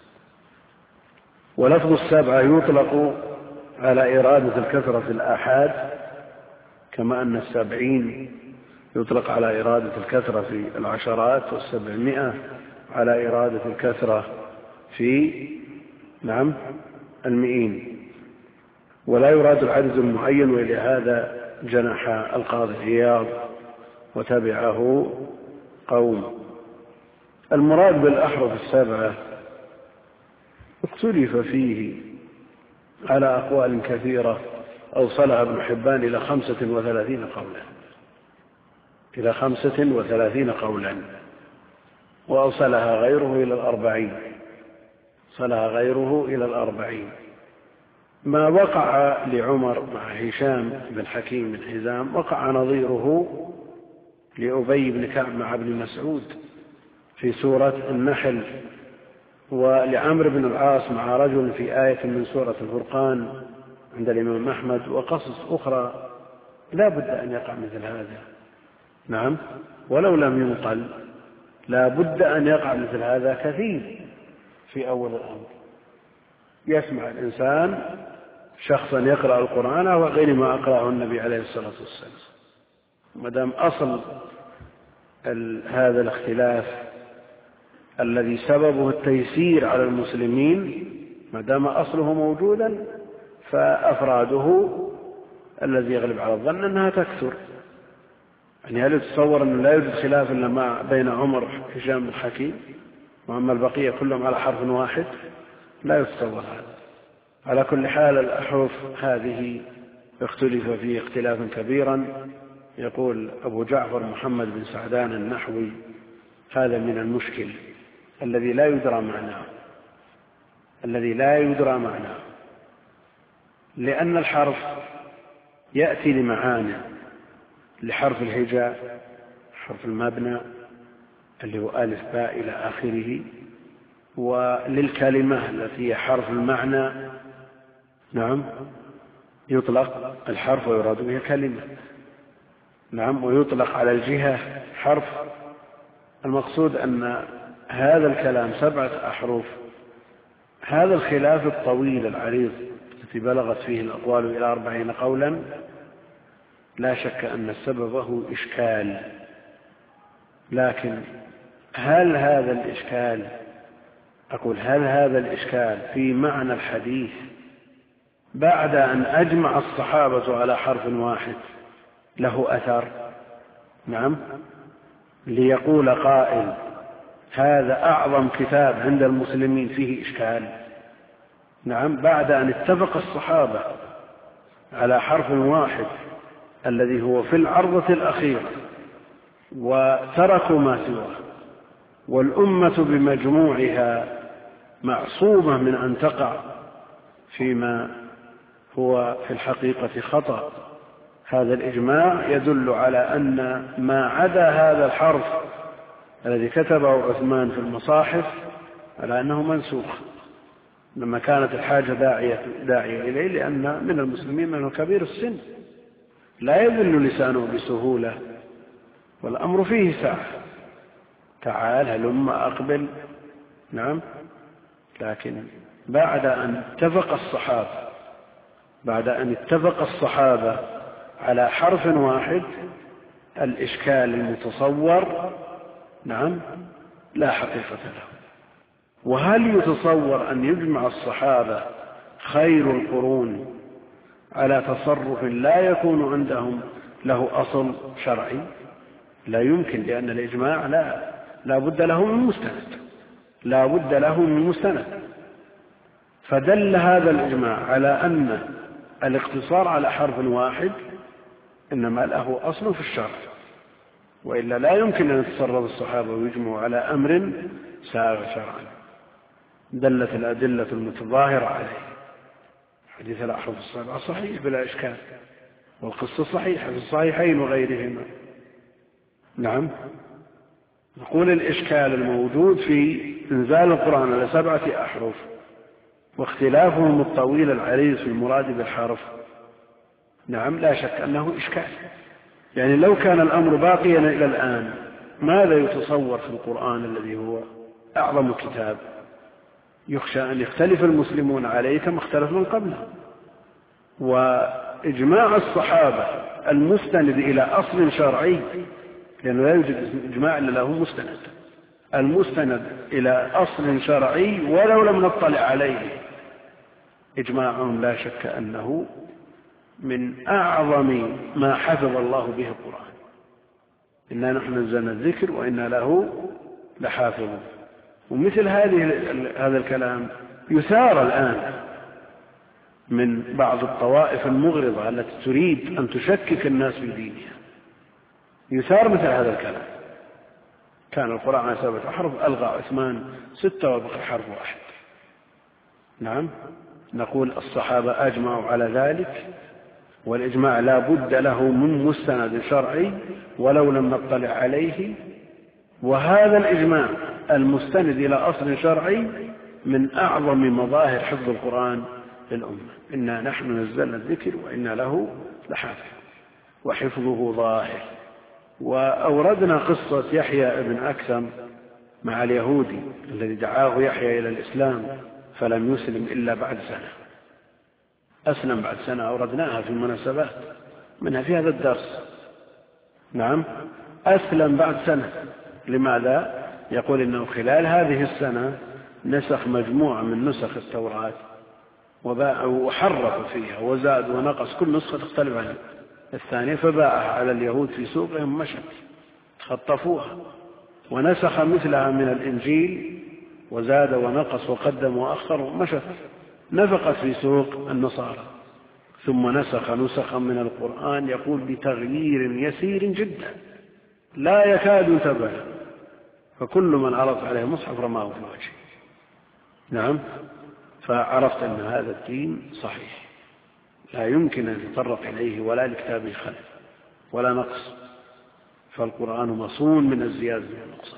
S1: ولفظ السبعة يطلق على إرادة الكثرة في الآحاد، كما أن السبعين يطلق على إرادة الكثرة في العشرات، والسبعمائة على إرادة الكثرة في نعم المئين، ولا يراد العدد المعين. ولهذا جنح القاضي عياض وتبعه قوم. المراد بالأحرف السبعة اختلف فيه على أقوال كثيرة، أوصلها ابن حبان إلى خمسة وثلاثين قولا إلى خمسة وثلاثين قولا وأوصلها غيره إلى الأربعين صلها غيره إلى الأربعين. ما وقع لعمر مع هشام بن حكيم بن حزام وقع نظيره لأبي بن كعب مع ابن مسعود في سورة النحل، ولعمرو بن العاص مع رجل في آية من سورة الفرقان عند الإمام أحمد، وقصص أخرى لا بد أن يقع مثل هذا. نعم، ولو لم ينقل لا بد أن يقع مثل هذا كثير في أول الأمر. يسمع الإنسان شخصا يقرأ القرآن وغير ما أقرأه النبي عليه الصلاة والسلام. مدام أصل هذا الاختلاف الذي سببه التيسير على المسلمين، مدام أصله موجودا، فأفراده الذي يغلب على الظن أنها تكثر. يعني هل يتصور أنه لا يوجد خلاف إلا ما بين عمر هشام بن حكيم، وأما البقية كلهم على حرف واحد؟ لا يتصور هذا. على كل حال الأحرف هذه اختلف فيه اختلافا كبيرا. يقول أبو جعفر محمد بن سعدان النحوي: هذا من المشكل الذي لا يدرى معناه الذي لا يدرى معناه لأن الحرف يأتي لمعاني، لحرف الهجاء، حرف المبنى اللي هو ألف باء إلى آخره، وللكلمة التي هي حرف المعنى نعم يطلق الحرف ويراد به كلمة. نعم، ويطلق على الجهة حرف. المقصود أن هذا الكلام سبعة أحرف. هذا الخلاف الطويل العريض التي بلغت فيه الأقوال إلى أربعين قولا لا شك أن سببه إشكال، لكن هل هذا الإشكال أقول هل هذا الإشكال في معنى الحديث بعد أن أجمع الصحابة على حرف واحد له أثر؟ نعم، ليقول قائل هذا أعظم كتاب عند المسلمين فيه إشكال. نعم، بعد أن اتفق الصحابة على حرف واحد الذي هو في العرضة الأخيرة وتركوا ما سواه، والأمة بمجموعها معصومة من أن تقع فيما هو في الحقيقة خطأ. هذا الإجماع يدل على أن ما عدا هذا الحرف الذي كتبه عثمان في المصاحف على أنه منسوخ لما كانت الحاجة داعية, داعية إليه، لأن من المسلمين من كبير السن لا يذل لسانه بسهولة، والأمر فيه سعة، تعال هلم أقبل. نعم، لكن بعد أن اتفق الصحابة بعد أن اتفق الصحابة على حرف واحد الإشكال المتصور نعم لا حقيقة له. وهل يتصور أن يجمع الصحابة خير القرون على تصرف لا يكون عندهم له أصل شرعي؟ لا يمكن، لأن الإجماع لا لا بد له من مستند لا بد له من مستند فدل هذا الإجماع على أن الاقتصار على حرف واحد إنما له أصل في الشرع، وإلا لا يمكن أن يتصرف الصحابة ويجمعوا على أمر سائغ شرعا. دلت الأدلة المتظاهرة عليه. حديث الأحرف السابعة صحيح بلا إشكال، والقصة صحيحة في الصحيحين وغيرهما. نعم. نقول الإشكال الموجود في إنزال القرآن على سبعة أحرف واختلافهم الطويل العريض في المراد بالحرف نعم لا شك أنه إشكال. يعني لو كان الأمر باقيا إلى الآن ماذا يتصور في القرآن الذي هو أعظم كتاب يخشى أن يختلف المسلمون عليه كما اختلف من قبله؟ وإجماع الصحابة المستند إلى أصل شرعي، لأنه لا يوجد إجماع إلا له مستند، المستند إلى أصل شرعي ولو لم نطلع عليه، إجماعهم لا شك أنه من أعظم ما حفظ الله به القرآن. إنا نحن نزلنا الذكر وإنا له لحافظون. ومثل هذه هذا الكلام يثار الآن من بعض الطوائف المغرضة التي تريد أن تشكك الناس في دينها، يثار مثل هذا الكلام. كان القرآن على سبعة أحرف، ألغى عثمان ستة وبقي حرف واحد. نعم. نقول الصحابة أجمعوا على ذلك، والإجماع لا بد له من مستند شرعي ولو لم نطلع عليه، وهذا الإجماع المستند إلى أصل شرعي من أعظم مظاهر حفظ القرآن للأمة. إنا نحن نزلنا الذكر وإنا له لحافظ، وحفظه ظاهر. وأوردنا قصة يحيى بن أكثم مع اليهودي الذي دعاه يحيى إلى الإسلام فلم يسلم إلا بعد سنة، أسلم بعد سنة، أوردناها في المناسبات منها في هذا الدرس. نعم. أسلم بعد سنة. لماذا؟ يقول إنه خلال هذه السنة نسخ مجموعة من نسخ التوراة وحرف فيها وزاد ونقص، كل نسخة تختلف عن الثانية، فباعها على اليهود في سوقهم مشت، خطفوها، ونسخ مثلها من الإنجيل وزاد ونقص وقدم وأخر ومشت، نفقت في سوق النصارى. ثم نسخ نسخا من القرآن يقول بتغيير يسير جدا لا يكاد ينتبه، فكل من عرض عليه مصحف رماه في وجهه. نعم. فعرفت أن هذا الدين صحيح لا يمكن أن يتطرق إليه ولا لكتابه خلف ولا نقص، فالقرآن مصون من الزيادة والنقصان.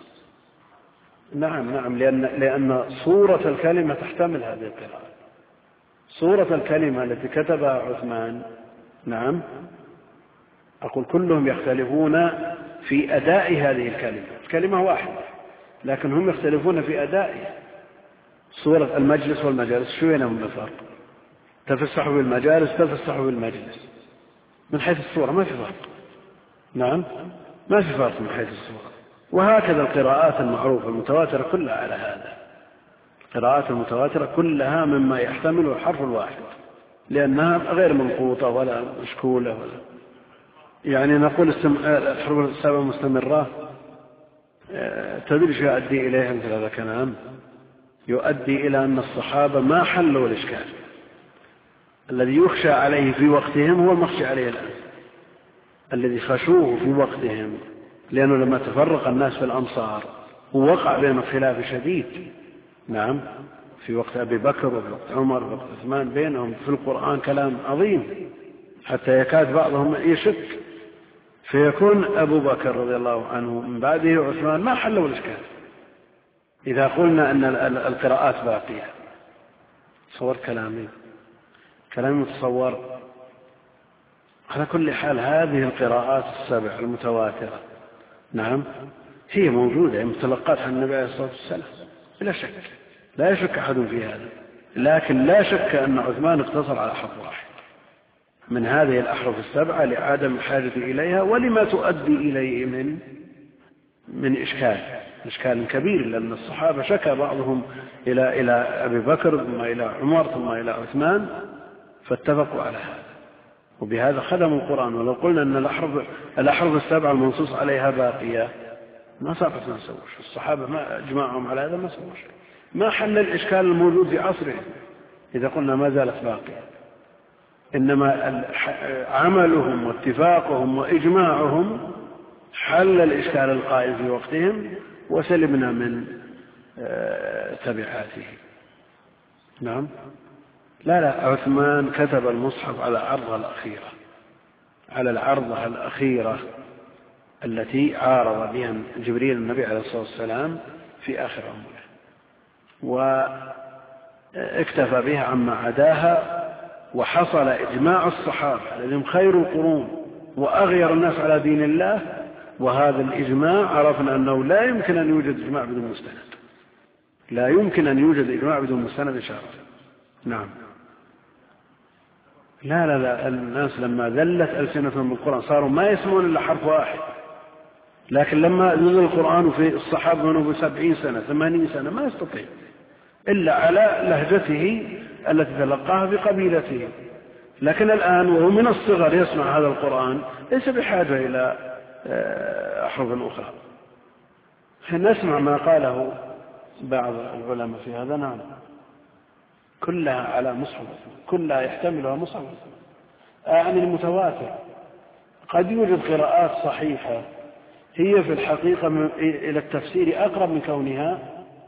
S1: نعم نعم لأن, لأن صورة الكلمة تحتمل هذه القراءة. صورة الكلمة التي كتبها عثمان نعم أقول كلهم يختلفون في أداء هذه الكلمة، الكلمة واحدة لكن هم يختلفون في أدائها. صورة المجلس والمجالس شو بينهم الفرق؟ تفسحوا بالمجالس تفسحوا بالمجلس، من حيث الصورة ما في فرق. نعم ما في فرق من حيث الصورة. وهكذا القراءات المعروفة المتواترة كلها على هذا، القراءات المتواترة كلها مما يحتمل الحرف الواحد، لأنها غير منقوطة ولا مشكولة ولا يعني نقول الحروف السبع مستمرة. تدري شو يؤدي إليها مثل هذا الكلام؟ يؤدي إلى أن الصحابة ما حلوا الإشكال الذي يخشى عليه في وقتهم هو المخشى عليه الآن، الذي خشوه في وقتهم، لأنه لما تفرق الناس في الأمصار ووقع بين خلاف شديد. نعم. في وقت أبي بكر وفي وقت عمر وفي وقت عثمان بينهم في القرآن كلام عظيم حتى يكاد بعضهم يشك، فيكون أبو بكر رضي الله عنه من بعده عثمان ما حلوا الإشكال إذا قلنا أن القراءات باقية. صور كلامي كلام متصور. على كل حال هذه القراءات السبع المتواترة نعم هي موجودة متلقات عن النبي عليه الصلاة والسلام بلا شك، لا يشك أحد في هذا، لكن لا شك أن عثمان اقتصر على حرف واحد من هذه الأحرف السبعة لعدم الحاجة إليها ولما تؤدي إليه من من إشكال إشكال كبير، لأن الصحابة شكى بعضهم إلى إلى أبي بكر ثم إلى عمر ثم إلى عثمان فاتفقوا على هذا، وبهذا خدموا القرآن. ولو قلنا أن الأحرف الأحرف السبعة المنصوص عليها باقية ما صارت ما سووش، الصحابة ما اجمعهم على هذا ما سووش، ما حل الإشكال الموجود في عصرهم إذا قلنا ما زالت باقية، إنما عملهم واتفاقهم وإجماعهم حل الإشكال القائم في وقتهم وسلمنا من تبعاته. نعم. لا لا عثمان كتب المصحف على العرضة الأخيرة، على العرضة الأخيرة التي عارض بها جبريل النبي عليه الصلاة والسلام في آخر عمره، واكتفى بها عما عداها، وحصل إجماع الصحابة الذين خير القرون وأغير الناس على دين الله، وهذا الإجماع عرفنا أنه لا يمكن أن يوجد إجماع بدون مستند، لا يمكن أن يوجد إجماع بدون مستند إشارة. نعم. لا لا لا الناس لما ذلت ألسنتهم بالقرآن صاروا ما يسمعون إلا حرف واحد، لكن لما نزل القرآن في الصحابة منه بسبعين سنة ثمانين سنة ما يستطيع إلا على لهجته التي تلقاها في قبيلته، لكن الآن وهو من الصغر يسمع هذا القرآن ليس بحاجة إلى أحرف أخرى. نسمع ما قاله بعض العلماء في هذا. نعم. كلها على مصحف، كلها يحتملها مصحف عن المتواتر. قد يوجد قراءات صحيحة هي في الحقيقة إلى التفسير أقرب من كونها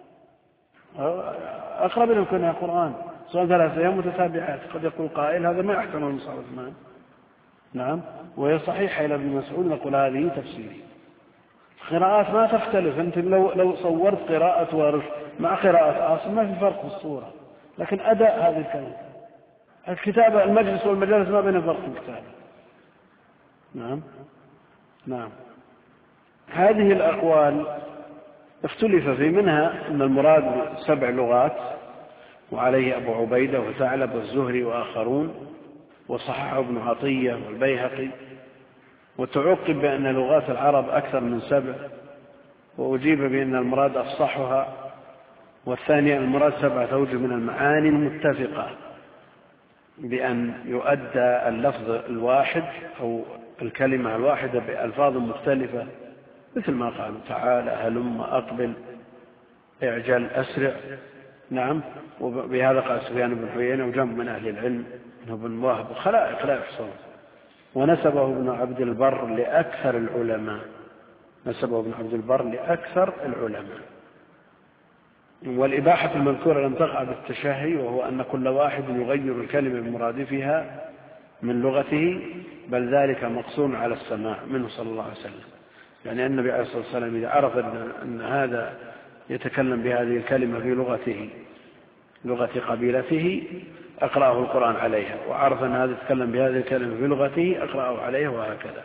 S1: أقرب من كونها قرآن، سواء ثلاثة أيام متتابعات. قد يقول قائل هذا ما يحتمل المصحف عثمان. نعم. وهي صحيحة إلى ابن مسعود نقول هذه تفسيري. قراءات ما تختلف، أنت لو لو صورت قراءة وارث مع قراءة عاصم ما في فرق في الصورة، لكن أداء هذه الكلمة الكتابة المجلس والمجالس ما بين فرق الكتابة. نعم. نعم. هذه الأقوال اختلف في منها أن المراد سبع لغات، وعليه أبو عبيدة وثعلب والزهري وآخرون، وصححه ابن عطية والبيهقي، وتعقب بأن لغات العرب أكثر من سبع، وأجيب بأن المراد أفصحها، والثانية المراد سبعة أوجه من المعاني المتفقة بأن يؤدى اللفظ الواحد أو الكلمة الواحدة بألفاظ مختلفة، مثل ما قالوا تعالى هلم أقبل اعجل أسرع. نعم. وبهذا قال سفيان بن حيينة وجنب من أهل العلم انه بن واهب وخلائق لا يحصون، ونسبه ابن عبد البر لأكثر العلماء، نسبه ابن عبد البر لأكثر العلماء. والإباحة المذكورة لم تقع بالتشهي، وهو أن كل واحد يغير الكلمة بمرادفها من لغته، بل ذلك مقصور على السماع منه صلى الله عليه وسلم. يعني النبي عليه الصلاة والسلام إذا عرف أن هذا يتكلم بهذه الكلمة في لغته لغة قبيلته أقرأه القرآن عليها، وعرف أن هذا يتكلم بهذه الكلمة في لغته أقرأه عليها، وهكذا.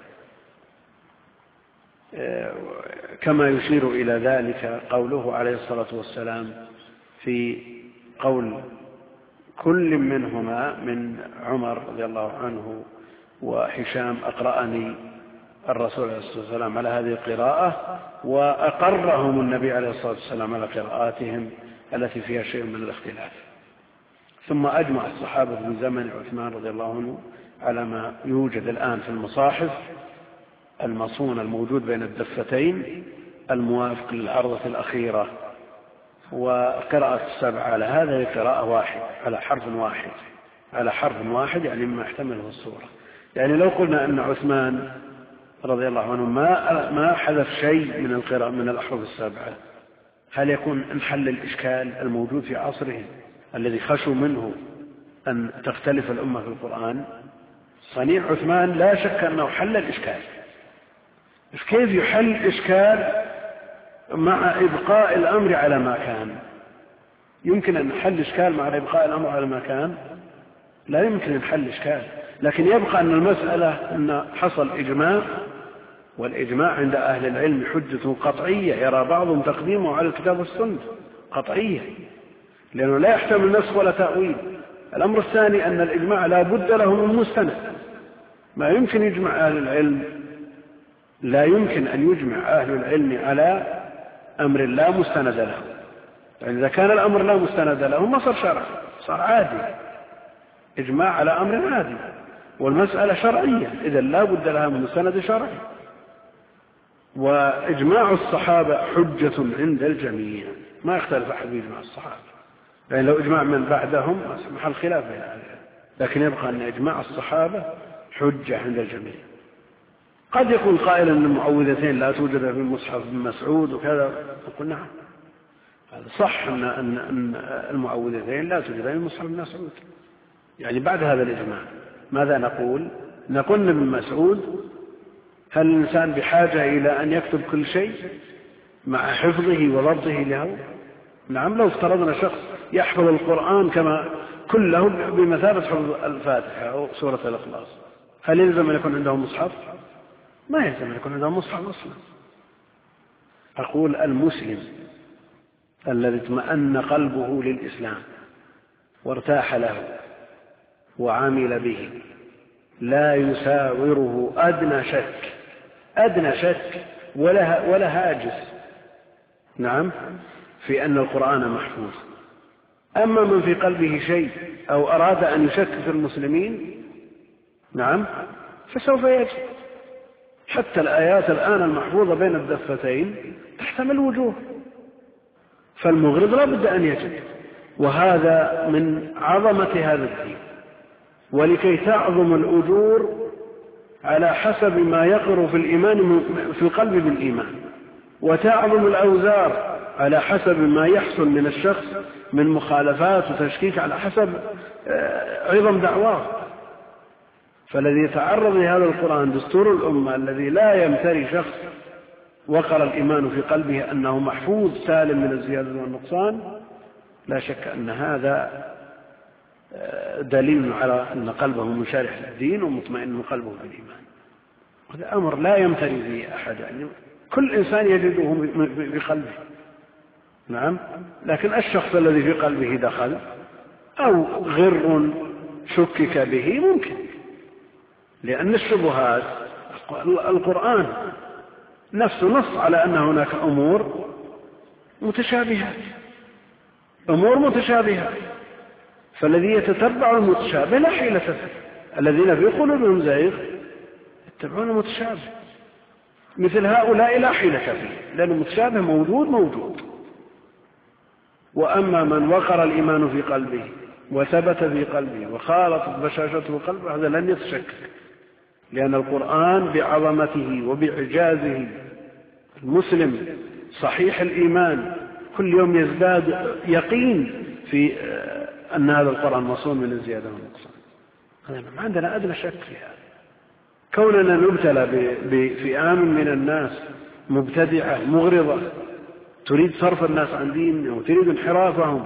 S1: كما يشير إلى ذلك قوله عليه الصلاة والسلام في قول كل منهما من عمر رضي الله عنه وهشام أقرأني الرسول عليه الصلاة والسلام على هذه القراءة، وأقرهم النبي عليه الصلاة والسلام على قراءاتهم التي فيها شيء من الاختلاف. ثم أجمع الصحابة من زمن عثمان رضي الله عنه على ما يوجد الآن في المصاحف المصون الموجود بين الدفتين الموافق للعرضة الأخيرة، وقراءة السبع على هذه قراءة واحد على حرف واحد على حرف واحد يعني مما يحتمله الصورة. يعني لو قلنا أن عثمان رضي الله عنه ما ما حذف شيء من القراءة من الأحرف السبعة، هل يكون انحل الإشكال الموجود في عصره الذي خشوا منه أن تختلف الأمة في القرآن؟ صنيع عثمان لا شك أنه حل الإشكال. كيف يحل الإشكال مع إبقاء الأمر على ما كان؟ يمكن أن نحل إشكال مع إبقاء الأمر على ما كان؟ لا يمكن أن نحل إشكال، لكن يبقى أن المسألة أن حصل إجماع، والإجماع عند أهل العلم حجة قطعية يرى بعضهم تقديمه على الكتاب والسنة قطعية، لأنه لا يحتمل نسخ ولا تأويل. الأمر الثاني أن الإجماع لا بد له من مستند، ما يمكن يجمع أهل العلم، لا يمكن أن يجمع أهل العلم على أمر لا مستند له. يعني إذا كان الأمر لا مستند له ما صار شرع، صار عادي، إجماع على أمر عادي، والمسألة شرعية، إذا لا بد لها من مستند شرعي. وإجماع الصحابة حجة عند الجميع، ما يختلف أحد بإجماع الصحابة، يعني لو إجماع من بعدهم محل خلاف يعني، لكن يبقى أن إجماع الصحابة حجة عند الجميع. قد يكون قائل أن المعوذتين لا توجد في المصحف ابن مسعود وكذا، نقول نعم، هذا صح أن أن المعوذتين لا توجد في المصحف ابن مسعود، يعني بعد هذا الإجماع ماذا نقول؟ نقول ابن مسعود هل الإنسان بحاجة إلى أن يكتب كل شيء مع حفظه وضبطه له؟ نعم، لو افترضنا شخص يحفظ القرآن كما كله بمثابة حفظ الفاتحة أو سورة الإخلاص، هل يلزم أن يكون عنده مصحف؟ ما يلزم أن يكون عنده مصحف أصلا. أقول المسلم الذي اطمأن قلبه للإسلام وارتاح له وعمل به لا يساوره أدنى شك، أدنى شك ولا ولا هاجس، نعم، في أن القرآن محفوظ. أما من في قلبه شيء أو أراد أن يشكك في المسلمين، نعم، فسوف يجد. حتى الآيات الآن المحفوظة بين الدفتين تحتمل وجوه، فالمغرض لا بد أن يجد. وهذا من عظمة هذا الدين. ولكي تعظم الأجور على حسب ما يقر في الإيمان في القلب بالإيمان، وتعظم الأوزار على حسب ما يحصل من الشخص من مخالفات وتشكيك على حسب عظم دعواه. فالذي يتعرض لهذا القرآن دستور الأمة الذي لا يمتري شخص وقر الإيمان في قلبه أنه محفوظ سالم من الزيادة والنقصان، لا شك أن هذا دليل على أن قلبه منشرح للدين ومطمئن قلبه بالإيمان. هذا أمر لا يمتري به أحد، يعني كل إنسان يجده بقلبه، نعم. لكن الشخص الذي في قلبه دخل أو غر شكك به ممكن، لأن الشبهات القرآن نفسه نص على أن هناك أمور متشابهات، أمور متشابهات، فالذي يتتبع المتشابه لا حيلة فيه. الذين في قلوبهم زيغ يتبعون المتشابه، مثل هؤلاء لا حيلة فيه، لأن المتشابه موجود موجود. وأما من وقر الإيمان في قلبه وثبت في قلبه وخالطت بشاشته قلبه، هذا لن يتشكك، لأن القرآن بعظمته وبإعجازه المسلم صحيح الإيمان كل يوم يزداد يقين في أن هذا القرآن مصون من الزيادة والنقصان. هذا ما عندنا أدنى شك في هذا. كوننا نبتلى بفئام من الناس مبتدعة مغرضة تريد صرف الناس عن دينهم وتريد انحرافهم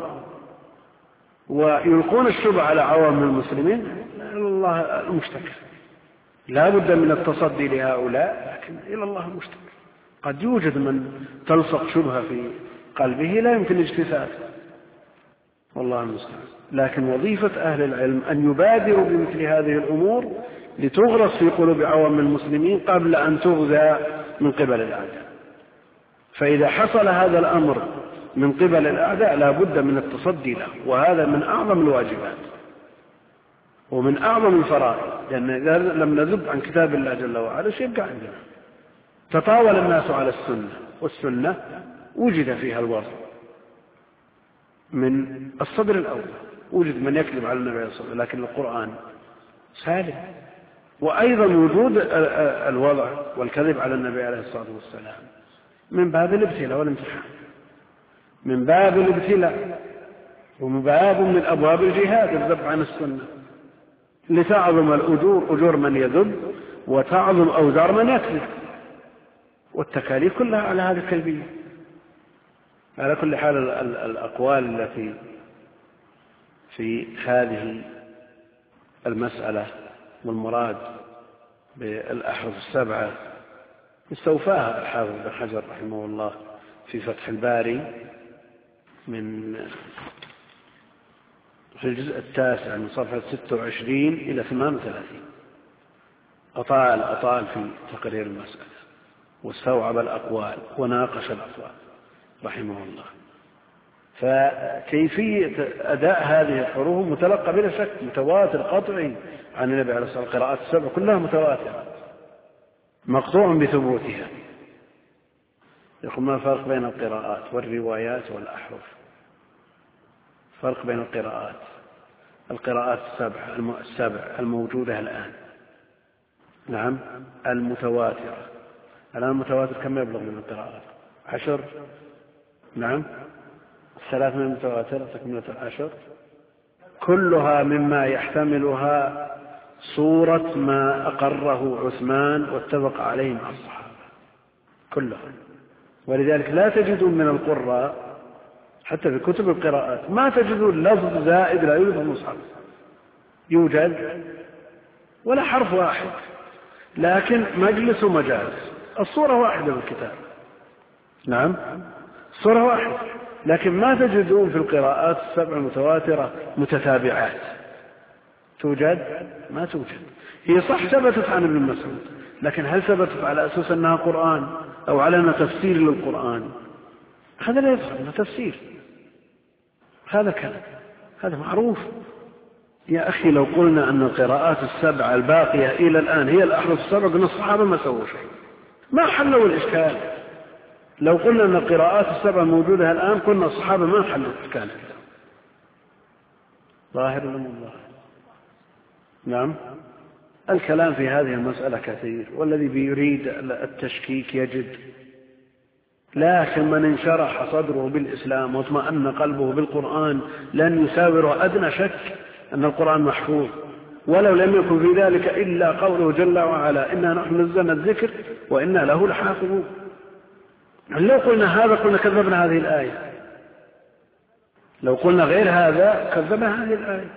S1: ويلقون الشبه على عوام المسلمين، إلى الله المشتكى. لا بد من التصدي لهؤلاء، لكن إلى الله المشتكى. قد يوجد من تلصق شبهة في قلبه لا يمكن اجتثاث، والله المستعان. لكن وظيفة أهل العلم أن يبادروا بمثل هذه الأمور لتغرس في قلوب عوام المسلمين قبل أن تغذى من قبل الأعداء. فإذا حصل هذا الأمر من قبل الأعداء لا بد من التصدي له، وهذا من أعظم الواجبات ومن أعظم الفرائض، لأن إذا لم نذب عن كتاب الله جل وعلا شيء يبقى عندنا. تطاول الناس على السنة، والسنة وجد فيها الوضع من الصدر الأول، وجد من يكذب على النبي صلى الله عليه وسلم، لكن القرآن سالم. وأيضا وجود الوضع والكذب على النبي عليه الصلاة والسلام من باب الابتلاء والامتحان، من باب الابتلاء، ومن باب من أبواب الجهاد الذب عن السنة، لتعظم الأجور أجور من يذب وتعظم أوزار من يكذب، والتكاليف كلها على هذه الكيفية. على كل حال الأقوال التي في هذه المسألة والمراد بالأحرف السبعة استوفاها الحافظ بن حجر رحمه الله في فتح الباري من في الجزء التاسع من صفحة ستة وعشرين إلى ثمان وثلاثين. أطال أطال في تقرير المسألة واستوعب الأقوال وناقش الأقوال رحمه الله. فكيفية أداء هذه الحروف متلقى بلا شك متواتر قطعي عن النبي عليه الصلاة والسلام. القراءات السبع كلها متواترة مقطوع بثبوتها. يقول ما الفرق بين القراءات والروايات والأحرف؟ فرق بين القراءات القراءات السبع السبع الموجودة الآن، نعم، المتواترة. الآن المتواتر كم يبلغ من القراءات؟ عشر، نعم، الثلاث من المتواترة تكملة العشر، كلها مما يحتملها صورة ما أقره عثمان واتفق عليه مع الصحابة كلها. ولذلك لا تجدون من القراء حتى في كتب القراءات ما تجدون لفظ زائد لا يوجد في المصحف، يوجد ولا حرف واحد، لكن مجلس ومجاز، الصورة واحدة بالكتاب، نعم، صورة واحدة، لكن ما تجدون في القراءات السبع المتواترة متتابعات. توجد؟ ما توجد. هي صح ثبتت عن ابن مسعود، لكن هل ثبتت على أساس أنها قرآن أو على أنها تفسير للقرآن؟ هذا لا يصح، هذا تفسير، هذا كلام، هذا معروف. يا أخي لو قلنا أن القراءات السبع الباقية إلى الآن هي الأحرف السبع قلنا الصحابة ما سووا شيء، ما حلوا الإشكال. لو قلنا أن القراءات السبع الموجودة الآن قلنا الصحابة ما حلوا الإشكال. ظاهر ولا مو ظاهر؟ نعم. الكلام في هذه المسألة كثير، والذي بيريد التشكيك يجد، لكن من انشرح صدره بالإسلام واطمأن قلبه بالقرآن لن يساوره أدنى شك أن القرآن محفوظ، ولو لم يكن في ذلك إلا قوله جل وعلا إنا نحن نزلنا الذكر وإنا له لحافظون. لو قلنا هذا قلنا كذبنا هذه الآية، لو قلنا غير هذا كذبنا هذه الآية.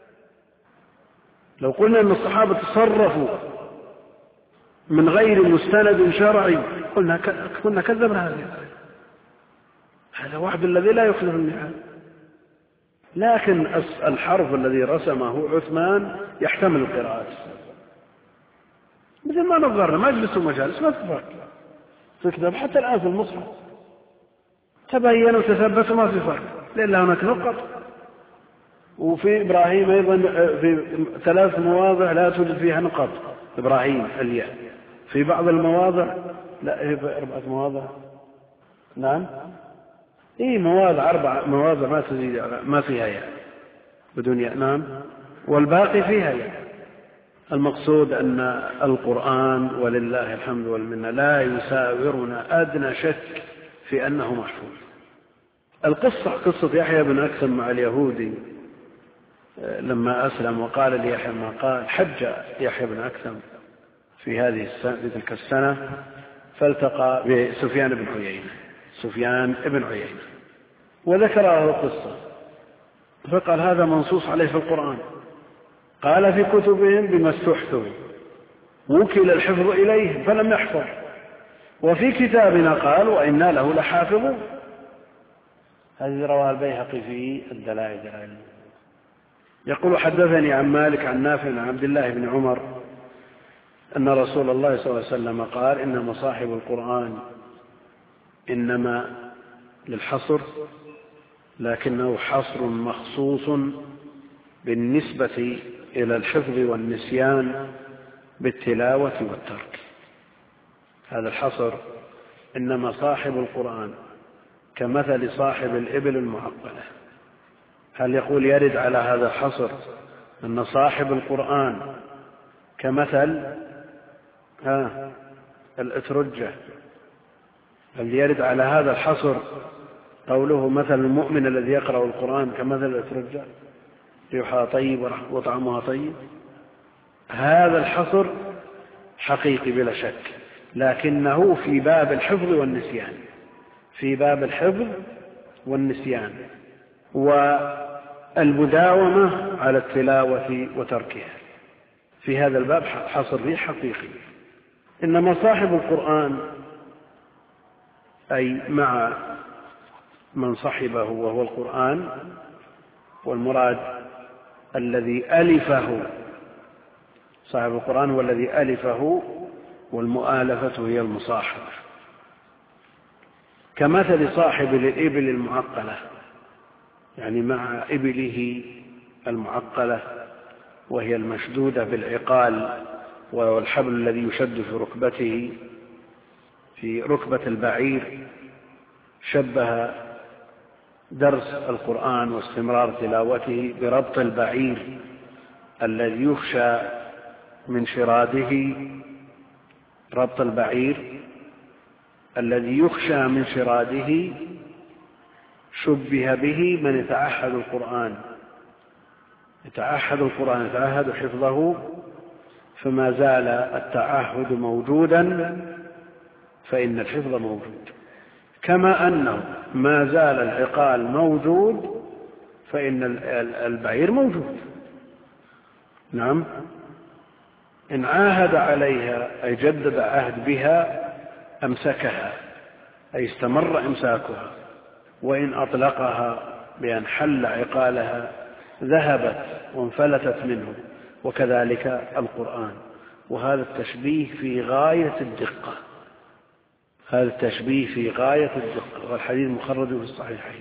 S1: لو قلنا أن الصحابة تصرفوا من غير مستند شرعي قلنا كنا كذبنا هذه الآية. هذا وعد الذي لا يخلف الميعاد. لكن الحرف الذي رسمه عثمان يحتمل القراءات مثل ما نظرنا مجلس ومجالس ما تفرق في الكتاب، حتى الآن في المصحف تبين وتثبت ما في فرق، لأن هناك نقط. وفي إبراهيم أيضا في ثلاث مواضع لا توجد فيها نقط، إبراهيم الياء في بعض المواضع، لا هي في أربعة مواضع، نعم، إيه مواضع أربع مواضع ما تزيد ما فيها ياء بدون ياء، نعم، والباقي فيها ياء. المقصود أن القرآن ولله الحمد والمنة لا يساورنا أدنى شك في أنه محفوظ. القصة قصة يحيى بن أكثم مع اليهودي لما أسلم وقال ليحيى ما قال، حج يحيى بن أكثم في هذه السنة في تلك السنة فالتقى بسفيان بن عيينة سفيان بن عيينة وذكر القصة، فقال هذا منصوص عليه في القرآن، قال في كتبهم بما استحثوا وكل الحفظ إليه فلم يحفظ، وفي كتابنا قال وإنا له لحافظون. هذه رواه البيهقي في الدلائل العلم. يقول حدثني عن مالك عن نافع عن عبد الله بن عمر أن رسول الله صلى الله عليه وسلم قال إنما صاحب القرآن إنما للحصر، لكنه حصر مخصوص بالنسبة إلى الحفظ والنسيان بالتلاوة والترك. هذا الحصر إنما صاحب القرآن كمثل صاحب الإبل المعقلة. هل يقول يرد على هذا الحصر أن صاحب القرآن كمثل ها الأترجة؟ هل يرد على هذا الحصر قوله مثل المؤمن الذي يقرأ القرآن كمثل الأترجة ريحها طيب وطعمها طيب؟ هذا الحصر حقيقي بلا شك، لكنه في باب الحفظ والنسيان، في باب الحفظ والنسيان والمداومة على التلاوة وتركها. في هذا الباب حصر به حقيقي. إنما صاحب القرآن أي مع من صحبه وهو القرآن، والمراد الذي ألفه صاحب القرآن هو الذي ألفه، والمؤالفة هي المصاحبة. كمثل صاحب الإبل المعقلة، يعني مع إبله المعقلة وهي المشدودة بالعقال والحبل الذي يشد في ركبته في ركبة البعير، شبه درس القرآن واستمرار تلاوته بربط البعير الذي يخشى من شراده، ربط البعير الذي يخشى من شراده شبه به من يتعهد القرآن، يتعهد القرآن، يتعهد حفظه، فما زال التعهد موجودا فإن الحفظ موجود، كما أنه ما زال العقال موجود فإن البعير موجود. نعم، إن عاهد عليها أي جدد عهد بها أمسكها أي استمر إمساكها، وإن أطلقها بأن حل عقالها ذهبت وانفلتت منه، وكذلك القرآن. وهذا التشبيه في غاية الدقة، هذا التشبيه في غاية الدقة، والحديث مخرج في الصحيحين.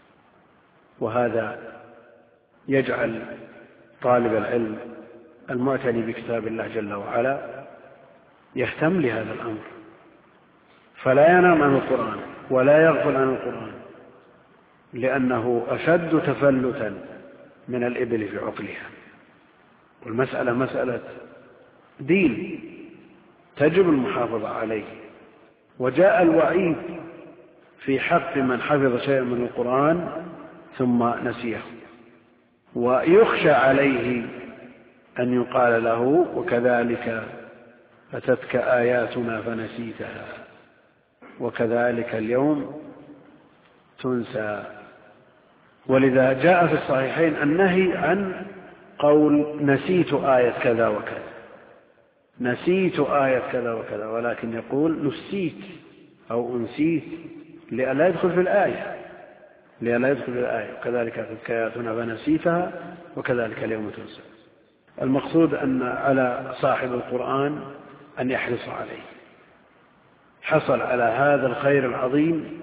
S1: وهذا يجعل طالب العلم المعتني بكتاب الله جل وعلا يهتم لهذا الأمر، فلا ينام عن القرآن ولا يغفل عن القرآن، لأنه أشد تفلتا من الإبل في عقلها. والمسألة مسألة دين تجب المحافظة عليه. وجاء الوعيد في حق من حفظ شيئا من القرآن ثم نسيه، ويخشى عليه أن يقال له وكذلك أتتك آياتنا فنسيتها وكذلك اليوم تنسى. ولذا جاء في الصحيحين النهي عن قول نسيت آية كذا وكذا، نسيت آية كذا وكذا، ولكن يقول نسيت أو أنسيت لئلا يدخل في الآية، لئلا يدخل في الآية وكذلك أتتك آياتنا فنسيتها وكذلك اليوم تنسى. المقصود أن على صاحب القرآن أن يحرص عليه. حصل على هذا الخير العظيم،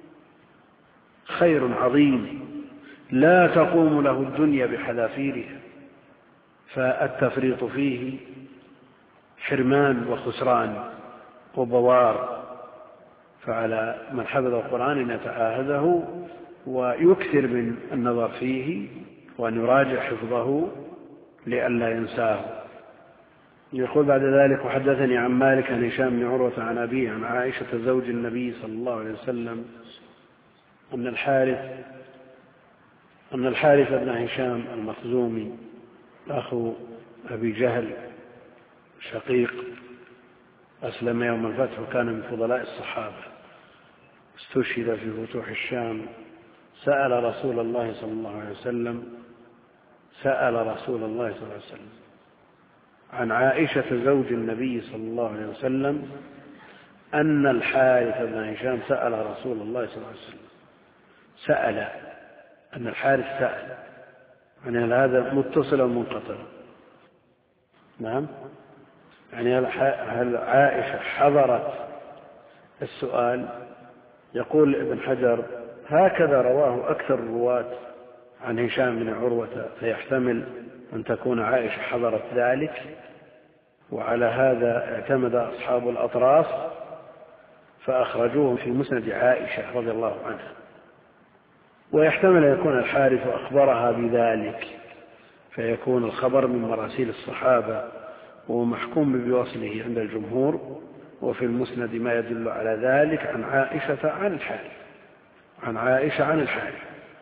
S1: خير عظيم لا تقوم له الدنيا بحذافيرها، فالتفريط فيه حرمان وخسران وبوار. فعلى من حفظ القرآن أن يتعاهده ويكثر من النظر فيه وأن يراجع حفظه لئلا ينساه. يقول بعد ذلك: وحدثني عن مالك عن هشام بن عروة عن أبيه عن عائشة زوج النبي صلى الله عليه وسلم أن الحارث أن الحارث بن هشام المخزومي أخو أبي جهل شقيق أسلم يوم الفتح وكان من فضلاء الصحابة، استشهد في فتوح الشام. سأل رسول الله صلى الله عليه وسلم سأل رسول الله صلى الله عليه وسلم عن عائشة زوج النبي صلى الله عليه وسلم أن الحارث بن هشام سأل رسول الله صلى الله عليه وسلم. سأل أن الحارث سأل، يعني هذا متصل أو منقطع؟ نعم، يعني هل عائشة حضرت السؤال؟ يقول ابن حجر: هكذا رواه أكثر الرواة عن هشام بن عروة، فيحتمل أن تكون عائشة حضرت ذلك، وعلى هذا اعتمد أصحاب الأطراف فأخرجوه في مسند عائشة رضي الله عنها. ويحتمل أن يكون الحارث أخبرها بذلك فيكون الخبر من مراسيل الصحابة وهو محكوم بوصله عند الجمهور. وفي المسند ما يدل على ذلك عن عائشة عن الحارث عن عائشة عن الحارث.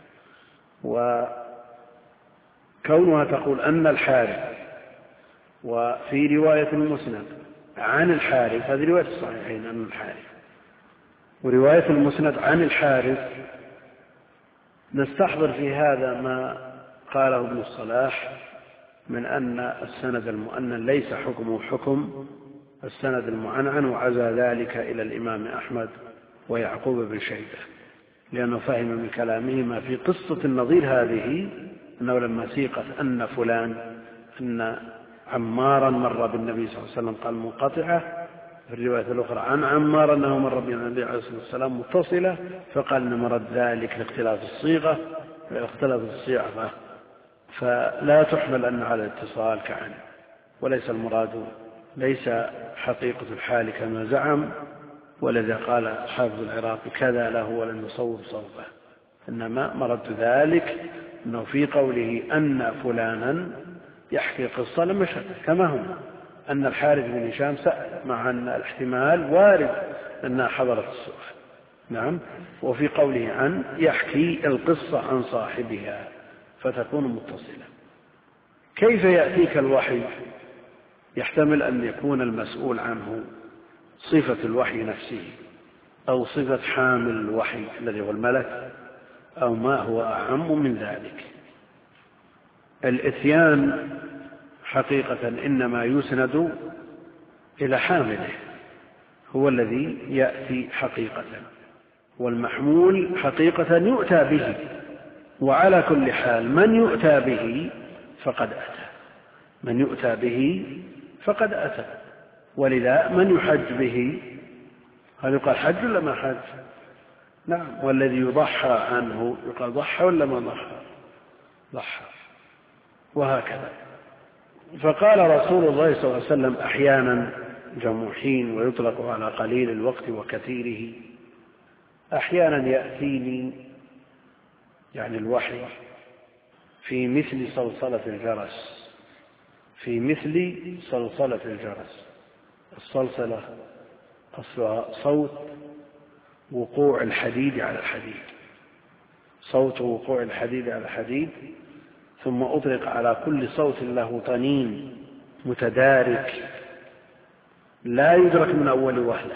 S1: وكونها تقول أن الحارث وفي رواية المسند عن الحارث، هذه رواية الصحيحين أن الحارث، ورواية المسند عن الحارث، نستحضر في هذا ما قاله ابن الصلاح من أن السند المؤنن ليس حكمه حكم السند المعنعن، وعزى ذلك إلى الإمام أحمد ويعقوب بن شيبة، لأنه فهم من كلامهما في قصة النظير هذه أنه لما سيقت أن فلان أن عمارا مر بالنبي صلى الله عليه وسلم قال منقطعة، في الرواية الأخرى عن عمار أنه مر بالنبي عليه الصلاة والسلام متصلة، فقال إن مرد ذلك لاختلاف الصيغة اختلاف الصيغة، فلا تحمل أن على الاتصال كعن، وليس المراد ليس حقيقة الحال كما زعم، ولذا قال حافظ العراقي كذا له ولم يصوب صوبه، إنما مرد ذلك أنه في قوله أن فلانا يحكي قصة لم يشهد كما هو أن الحارث بن هشام سأل، مع أن الاحتمال وارد أنها حضرت السؤال. نعم. وفي قوله عن يحكي القصة عن صاحبها فتكون متصلة. كيف يأتيك الوحي؟ يحتمل أن يكون المسؤول عنه صفة الوحي نفسه، أو صفة حامل الوحي الذي هو الملك، أو ما هو أعم من ذلك. الإتيان حقيقة إنما يسند إلى حامله، هو الذي يأتي حقيقة، والمحمول حقيقة يؤتى به. وعلى كل حال من يؤتى به فقد أتى، من يؤتى به فقد أتى. ولذا من يحج به هل يقال حج ولا ما حج؟ نعم. والذي يضحى عنه يقال ضحى ولا ما ضحى؟ ضحى. وهكذا. فقال رسول الله صلى الله عليه وسلم أحيانا جمع حين، ويطلق على قليل الوقت وكثيره. أحيانا يأتيني يعني الوحي في مثل صلصلة الجرس، في مثل صلصلة الجرس. الصلصلة أصلها صوت وقوع الحديد على الحديد، صوت وقوع الحديد على الحديد، ثم أطلق على كل صوت له طنين متدارك لا يدرك من أول وهلة،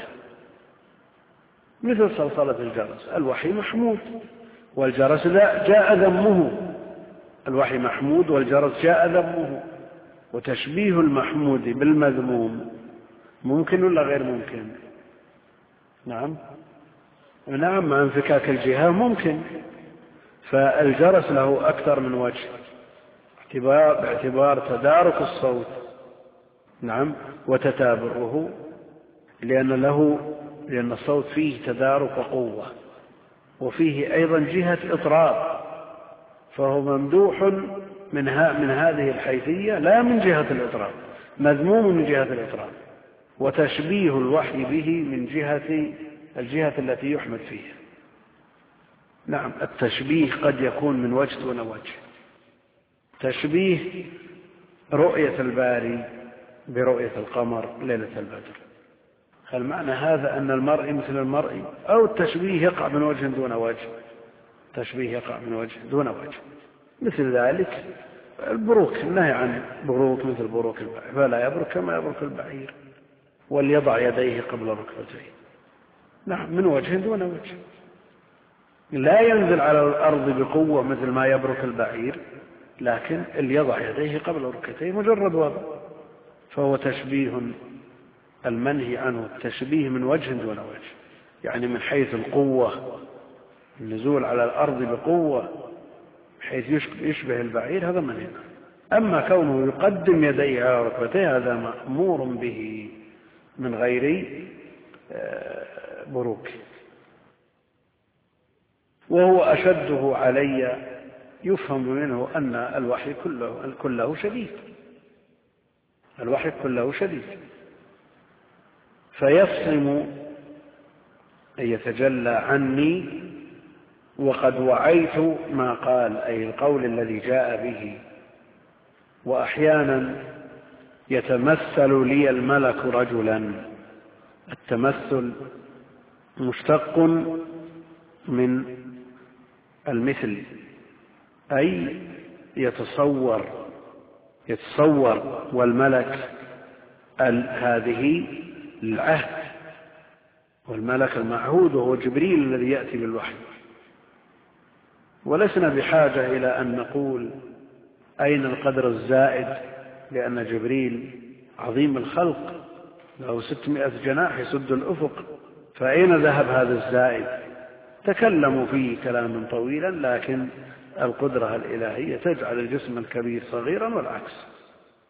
S1: مثل صلصلة الجرس. الوحي محمود والجرس لا جاء ذمه، الوحي محمود والجرس جاء ذمه. وتشبيه المحمود بالمذموم ممكن ولا غير ممكن؟ نعم نعم مع انفكاك الجهة ممكن. فالجرس له أكثر من وجه باعتبار تدارك الصوت، نعم، وتتابعه، لأن له لأن الصوت فيه تدارك وقوة، وفيه أيضا جهة إطراب، فهو ممدوح من, من هذه الحيثية لا من جهة الإطراب، مذموم من جهة الإطراب. وتشبيه الوحي به من جهة الجهة التي يحمد فيها. نعم التشبيه قد يكون من وجه دون وجه. تشبيه رؤية الباري برؤية القمر ليلة البدر، هل معنى هذا أن المرء مثل المرء؟ أو التشبيه يقع من وجه دون وجه؟ تشبيه يقع من وجه دون وجه. مثل ذلك البروك، النهي عن بروك مثل بروك البعير، فلا يبرك كما يبرك البعير، وليضع يديه قبل ركبتيه. نعم من وجه دون وجه. لا ينزل على الأرض بقوة مثل ما يبرك البعير، لكن ليضع يديه قبل ركبتيه مجرد وضع، فهو تشبيه المنهي عنه، تشبيه من وجه دون وجه، يعني من حيث القوة، النزول على الأرض بقوة بحيث يشبه البعير، هذا منهي. أما كونه يقدم يديه على ركبتيه هذا مأمور به من غير بروك. وهو أشده علي، يفهم منه أن الوحي كله, كله شديد، الوحي كله شديد، فيصم أن يتجلى عني وقد وعيت ما قال، أي القول الذي جاء به. وأحيانا يتمثل لي الملك رجلا، التمثل مشتق من المثل، أي يتصور يتصور والملك هذه العهد، والملك المعهود وهو جبريل الذي يأتي بالوحي. ولسنا بحاجة إلى أن نقول أين القدر الزائد، لأن جبريل عظيم الخلق له ستمائة جناح يسد الأفق، فأين ذهب هذا الزائد؟ تكلموا فيه كلاما طويلا، لكن القدرة الإلهية تجعل الجسم الكبير صغيرا والعكس.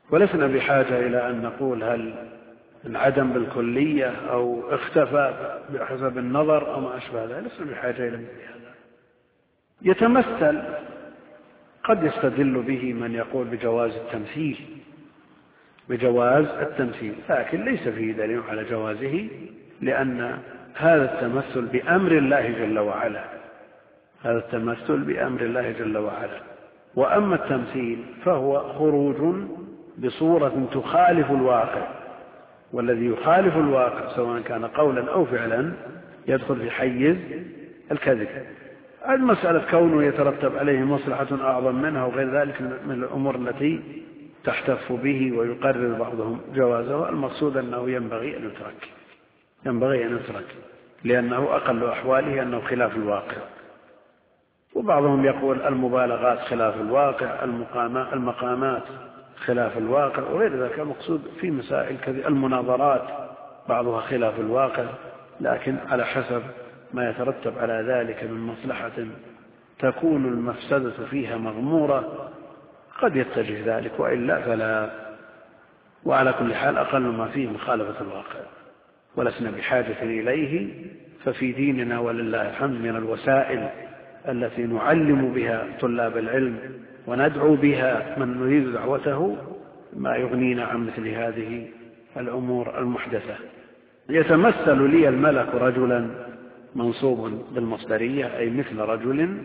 S1: ولسنا بحاجة إلى أن نقول هل انعدم بالكلية أو اختفى بحسب النظر أو ما أشبه ذلك، لسنا بحاجة إلى مثل هذا. يتمثل، قد يستدل به من يقول بجواز التمثيل بجواز التمثيل لكن ليس فيه دليل على جوازه، لأن هذا التمثل بأمر الله جل وعلا هذا التمثل بأمر الله جل وعلا. وأما التمثيل فهو خروج بصورة تخالف الواقع، والذي يخالف الواقع سواء كان قولا أو فعلا يدخل في حيز الكذب. المسألة كونه يترتب عليه مصلحة أعظم منها وغير ذلك من الأمور التي تحتف به ويقرر بعضهم جوازه، المقصود أنه ينبغي أن يترك ينبغي أن يترك لأنه أقل أحواله أنه خلاف الواقع. وبعضهم يقول المبالغات خلاف الواقع، المقامات خلاف الواقع وغير ذلك. المقصود في مسائل كذي المناظرات بعضها خلاف الواقع، لكن على حسب ما يترتب على ذلك من مصلحة تكون المفسدة فيها مغمورة قد يتجه ذلك، وإلا فلا. وعلى كل حال أقل ما فيه مخالفة الواقع ولسنا بحاجة إليه. ففي ديننا ولله الحمد من الوسائل التي نعلم بها طلاب العلم وندعو بها من نريد دعوته ما يغنينا عن مثل هذه الأمور المحدثة. يتمثل لي الملك رجلا منصوب بالمصدرية أي مثل رجل،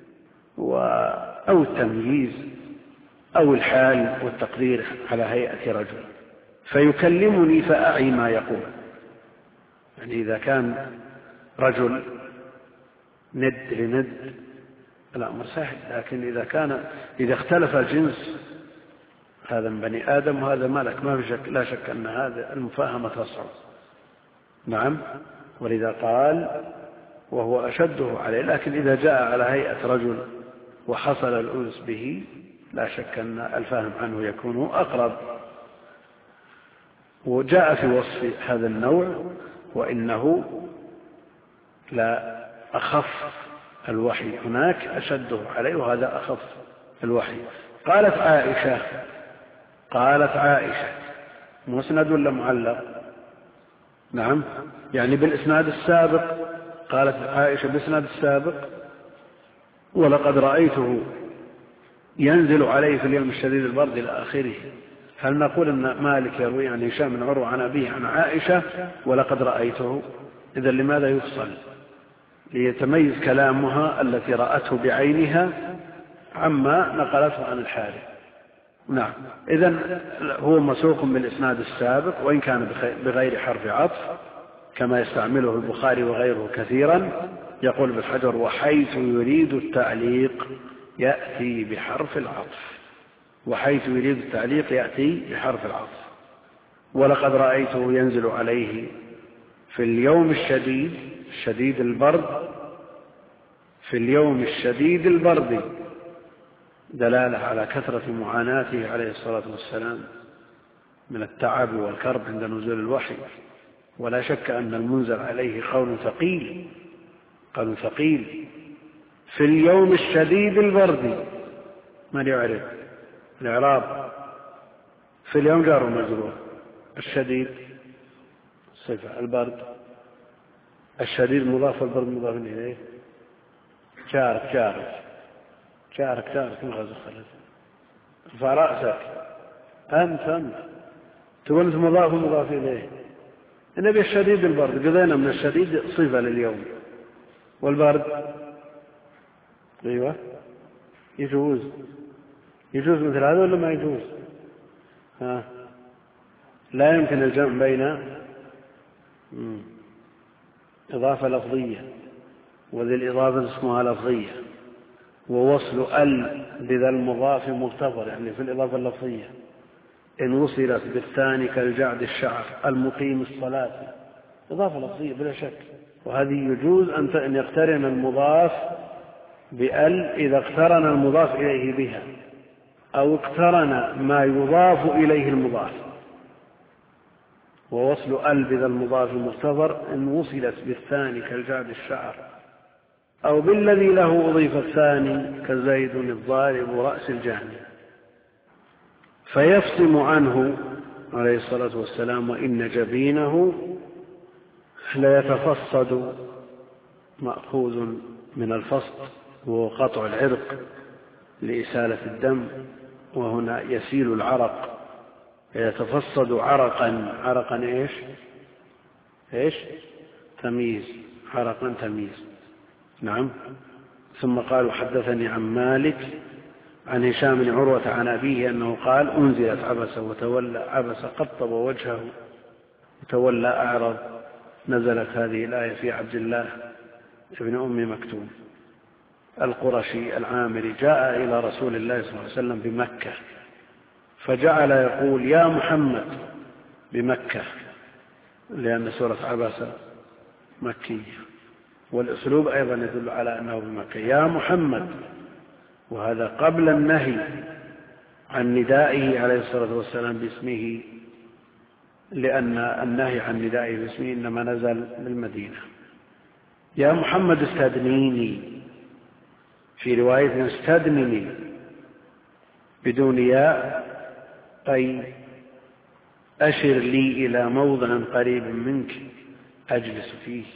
S1: أو التمييز أو الحال والتقدير على هيئة رجل. فيكلمني فأعي ما يقول، يعني إذا كان رجل ند لند الأمر سهل، لكن إذا كان إذا اختلف الجنس، هذا من بني آدم وهذا ملك، ما في شك لا شك أن هذا المفاهمة تصعب. نعم، ولذا قال وهو أشده عليه. لكن إذا جاء على هيئة رجل وحصل الأنس به لا شك أن الفهم عنه يكون أقرب. وجاء في وصف هذا النوع وإنه لا أخف الوحي، هناك أشده عليه وهذا أخف الوحي. قالت عائشة قالت عائشة مسند ولا معلق؟ نعم، يعني بالإسناد السابق. قالت عائشة بالإسناد السابق ولقد رأيته ينزل عليه في اليوم الشديد البرد إلى آخره. هل نقول أن مالك يروي عن هشام بن عروة عن أبيه عن عائشة ولقد رأيته؟ إذا لماذا يفصل؟ ليتميز كلامها التي رأته بعينها عما نقلته عن الحارث. نعم، إذن هو مسوق بالإسناد السابق وإن كان بغير حرف عطف كما يستعمله البخاري وغيره كثيرا. يقول بالحجر وحيث يريد التعليق يأتي بحرف العطف وحيث يريد التعليق يأتي بحرف العطف. ولقد رأيته ينزل عليه في اليوم الشديد شديد البرد في اليوم الشديد البرد دلالة على كثرة معاناته عليه الصلاة والسلام من التعب والكرب عند نزول الوحي. ولا شك أن المنزل عليه قول ثقيل قول ثقيل في اليوم الشديد البرد. من يعرف الإعراب؟ في اليوم جار ومجرور، الشديد صفة، البرد الشديد مضاف والبرد مضاف إليه. شارك شارك شارك شارك الغزو خلد ارفع رأسك أنت أنت تقول أنت مضاف ومضاف إليه. النبي الشديد البرد قضينا من الشديد صفة لليوم، والبرد أيوة يجوز يجوز مثل هذا ولا ما يجوز؟ ها لا يمكن الجمع بين مم. إضافة لفظية وذي الإضافة اسمها لفظية، ووصل ال بذا المضاف مغتفر يعني في الإضافة اللفظية إن وصلت بالثاني كالجعد الشعر المقيم الصلاة، إضافة لفظية بلا شك. وهذه يجوز أن يقترن المضاف بال إذا اقترن المضاف إليه بها أو اقترن ما يضاف إليه المضاف. ووصل ال بذا المضاف المغتفر إن وصلت بالثاني كالجعد الشعر أو بالذي له أضيف الثاني كزيد الضارب رأس الجهل. فيفصم عنه عليه الصلاة والسلام: وإن جبينه ليتفصد، مأخوذ من الفصد وهو قطع العرق لإسالة الدم، وهنا يسيل العرق، يتفصد عرقا. عرقا إيش إيش تمييز، عرقا تمييز. نعم. ثم قالوا: حدثني عن مالك عن هشام بن عروة عن أبيه أنه قال: أنزلت عبس وتولى، عبس قطب وجهه وتولى أعرض. نزلت هذه الآية في عبد الله ابن أم مكتوم القرشي العامري، جاء إلى رسول الله صلى الله عليه وسلم بمكة، فجعل يقول: يا محمد، بمكة، لأن سورة عبس مكية، والأسلوب أيضا يدل على أنه بمكة. يا محمد، وهذا قبل النهي عن ندائه عليه الصلاة والسلام باسمه، لأن النهي عن ندائه باسمه إنما نزل بالمدينة. يا محمد استدنيني، في رواية استدنني بدون ياء، أي أشر لي إلى موضع قريب منك أجلس فيه،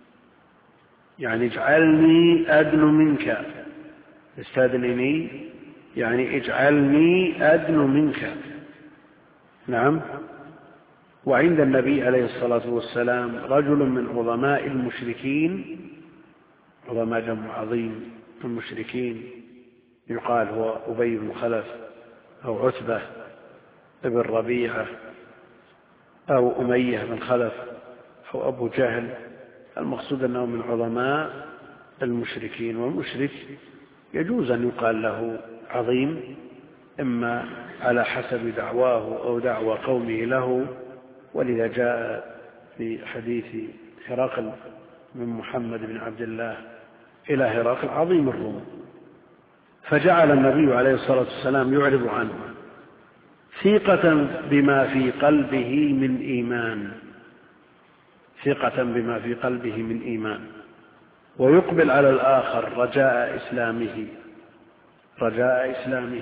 S1: يعني اجعلني أدن منك. استدنني يعني اجعلني أدن منك. نعم. وعند النبي عليه الصلاة والسلام رجل من عظماء المشركين، عظماء جمع عظيم المشركين، يقال هو أبي بن خلف أو عتبة بن ربيعة أو أمية بن خلف أو أبو جهل. المقصود أنه من عظماء المشركين، والمشرك يجوز أن يقال له عظيم، إما على حسب دعواه أو دعوى قومه له، ولذا جاء في حديث هرقل من محمد بن عبد الله إلى هرقل: عظيم الروم. فجعل النبي عليه الصلاة والسلام يعرض عنه ثقة بما في قلبه من إيمان، ثقة بما في قلبه من إيمان، ويقبل على الآخر رجاء إسلامه، رجاء إسلامه.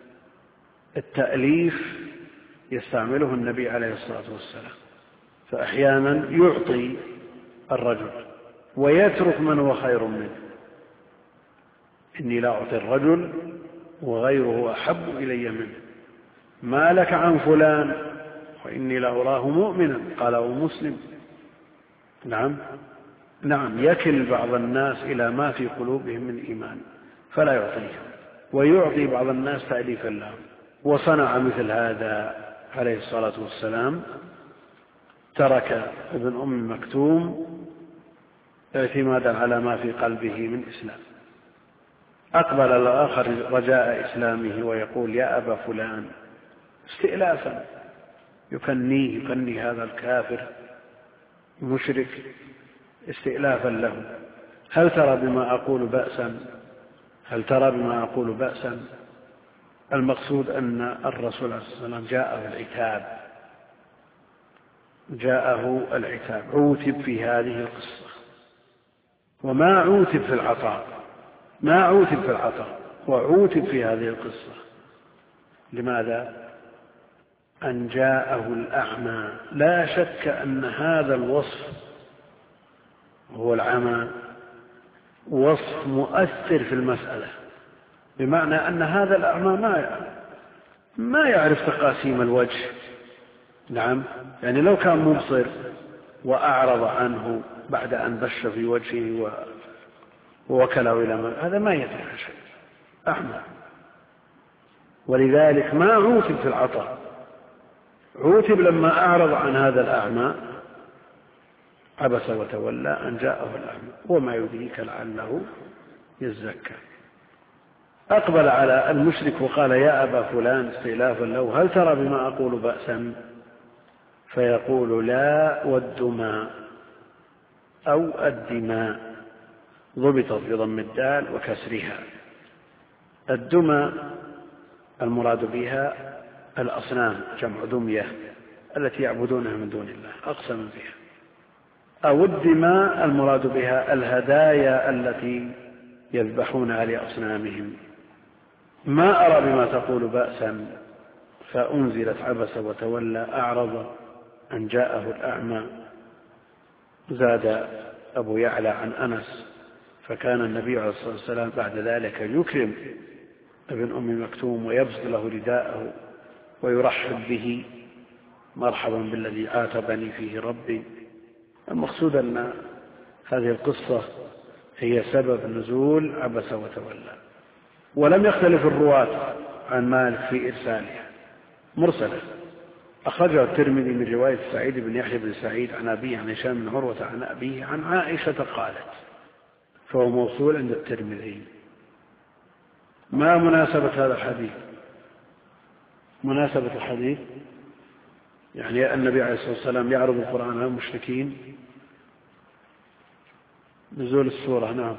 S1: التأليف يستعمله النبي عليه الصلاة والسلام، فأحيانا يعطي الرجل ويترك من هو خير منه. إني لا أعطي الرجل وغيره أحب إلي منه، ما لك عن فلان وإني لأراه مؤمنا، قاله مسلم. نعم نعم يكل بعض الناس إلى ما في قلوبهم من إيمان فلا يعطيهم، ويعطي بعض الناس تأليفا لهم. وصنع مثل هذا عليه الصلاة والسلام، ترك ابن أم مكتوم اعتمادا على ما في قلبه من إسلام. أقبل الآخر رجاء إسلامه ويقول: يا أبا فلان، استئلافا، يكنيه، يكني هذا الكافر مشرك استئلافا له: هل ترى بما أقول بأسا؟ هل ترى بما أقول بأسا؟ المقصود أن الرسول عليه الصلاة والسلام جاءه العتاب، جاءه العتاب، عوتب في هذه القصة، وما عوتب في العطاء، ما عوتب في العطاء وعوتب في هذه القصة. لماذا؟ أن جاءه الأعمى. لا شك أن هذا الوصف هو العمى وصف مؤثر في المسألة، بمعنى أن هذا الأعمى ما ما يعرف تقاسيم الوجه. نعم، يعني لو كان مبصر وأعرض عنه بعد أن بش في وجهه ووكله إلى ما، هذا ما يدري شيء، أعمى. ولذلك ما عوتب في العطاء، عوتب لما أعرض عن هذا الأعمى، عبس وتولى أن جاءه الأعمى، وما يدريك لعله يزكى. أقبل على المشرك وقال: يا أبا فلان، استئلافا له: هل ترى بما أقول بأسا؟ فيقول: لا، والدماء أو الدماء، ضبطت بضم الدال وكسرها. الدماء المراد بها الأصنام، جمع دمية، التي يعبدونها من دون الله، أقسم بها. أو الدماء المراد بها الهدايا التي يذبحونها لأصنامهم. ما أرى بما تقول بأسا، فأنزلت عبس وتولى أعرض أن جاءه الأعمى. زاد أبو يعلى عن أنس: فكان النبي عليه الصلاة والسلام بعد ذلك يكرم ابن أم مكتوم ويبسط له رداءه ويرحب به: مرحبا بالذي عاتبني فيه ربي. المقصود أن هذه القصة هي سبب نزول عبس وتولى. ولم يختلف الرواة عن مالك في إرسالها، مرسلة. أخرجه الترمذي من رواية سعيد بن يحيى بن سعيد عن أبيه عن هشام بن عروة عن أبيه عن عائشة قالت، فهو موصول عند الترمذي. ما مناسبة هذا الحديث؟ مناسبة الحديث يعني النبي عليه الصلاة والسلام يعرض القرآن على المشركين، نزول السورة. نعم.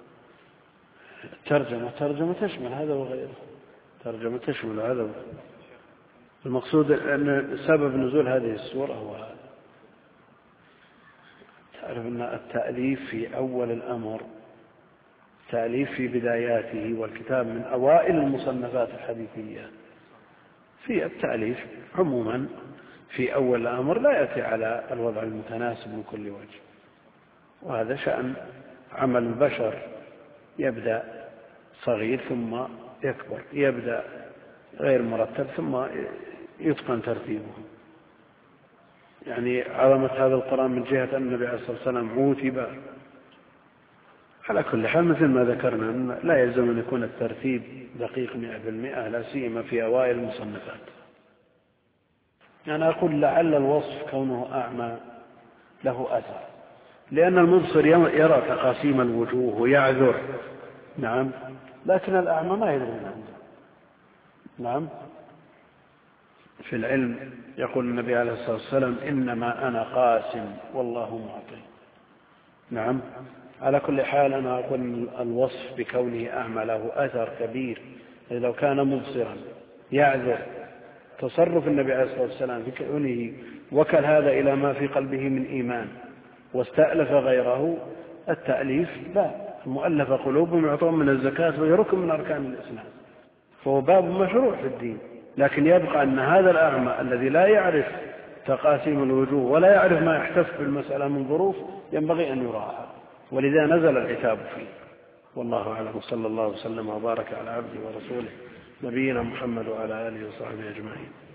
S1: ترجمة ترجمة تشمل هذا وغيره، ترجمة تشمل هذا وغيره. المقصود أن سبب نزول هذه السورة هو هذا. تعرف أن التأليف في أول الأمر تأليف في بداياته، والكتاب من أوائل المصنفات الحديثية. في التأليف عموما في أول الأمر لا يأتي على الوضع المتناسب من كل وجه، وهذا شأن عمل البشر، يبدأ صغير ثم يكبر، يبدأ غير مرتب ثم يتقن ترتيبه. يعني عظمة هذا القرآن من جهة أن النبي عليه الصلاة والسلام عوتب. على كل حال مثل ما ذكرنا أن لا يلزم أن يكون الترتيب دقيق مئة بالمئة، لا سيما في أوائل المصنفات. أنا أقول لعل الوصف كونه أعمى له أثر، لأن المبصر يرى تقاسيم الوجوه ويعذر. نعم. لكن الأعمى ما يدري من عنده. نعم. في العلم يقول النبي عليه الصلاة والسلام: إنما أنا قاسم والله معطي. نعم. على كل حال أنا أقول الوصف بكونه أعمى له أثر كبير. لو كان مبصرا يعذر، تصرف النبي عليه الصلاة والسلام في كونه وكل هذا إلى ما في قلبه من إيمان واستألف غيره. التأليف لا، المؤلف قلوبهم يعطون من الزكاة وهي ركن من أركان الإسلام، فهو باب مشروع في الدين. لكن يبقى أن هذا الأعمى الذي لا يعرف تقاسيم الوجوه ولا يعرف ما يحتف بالمسألة من ظروف ينبغي أن يراعى، ولذا نزل العتاب فيه. والله أعلم، صلى الله وسلم وبارك على عبده ورسوله نبينا محمد وعلى آله وصحبه أجمعين.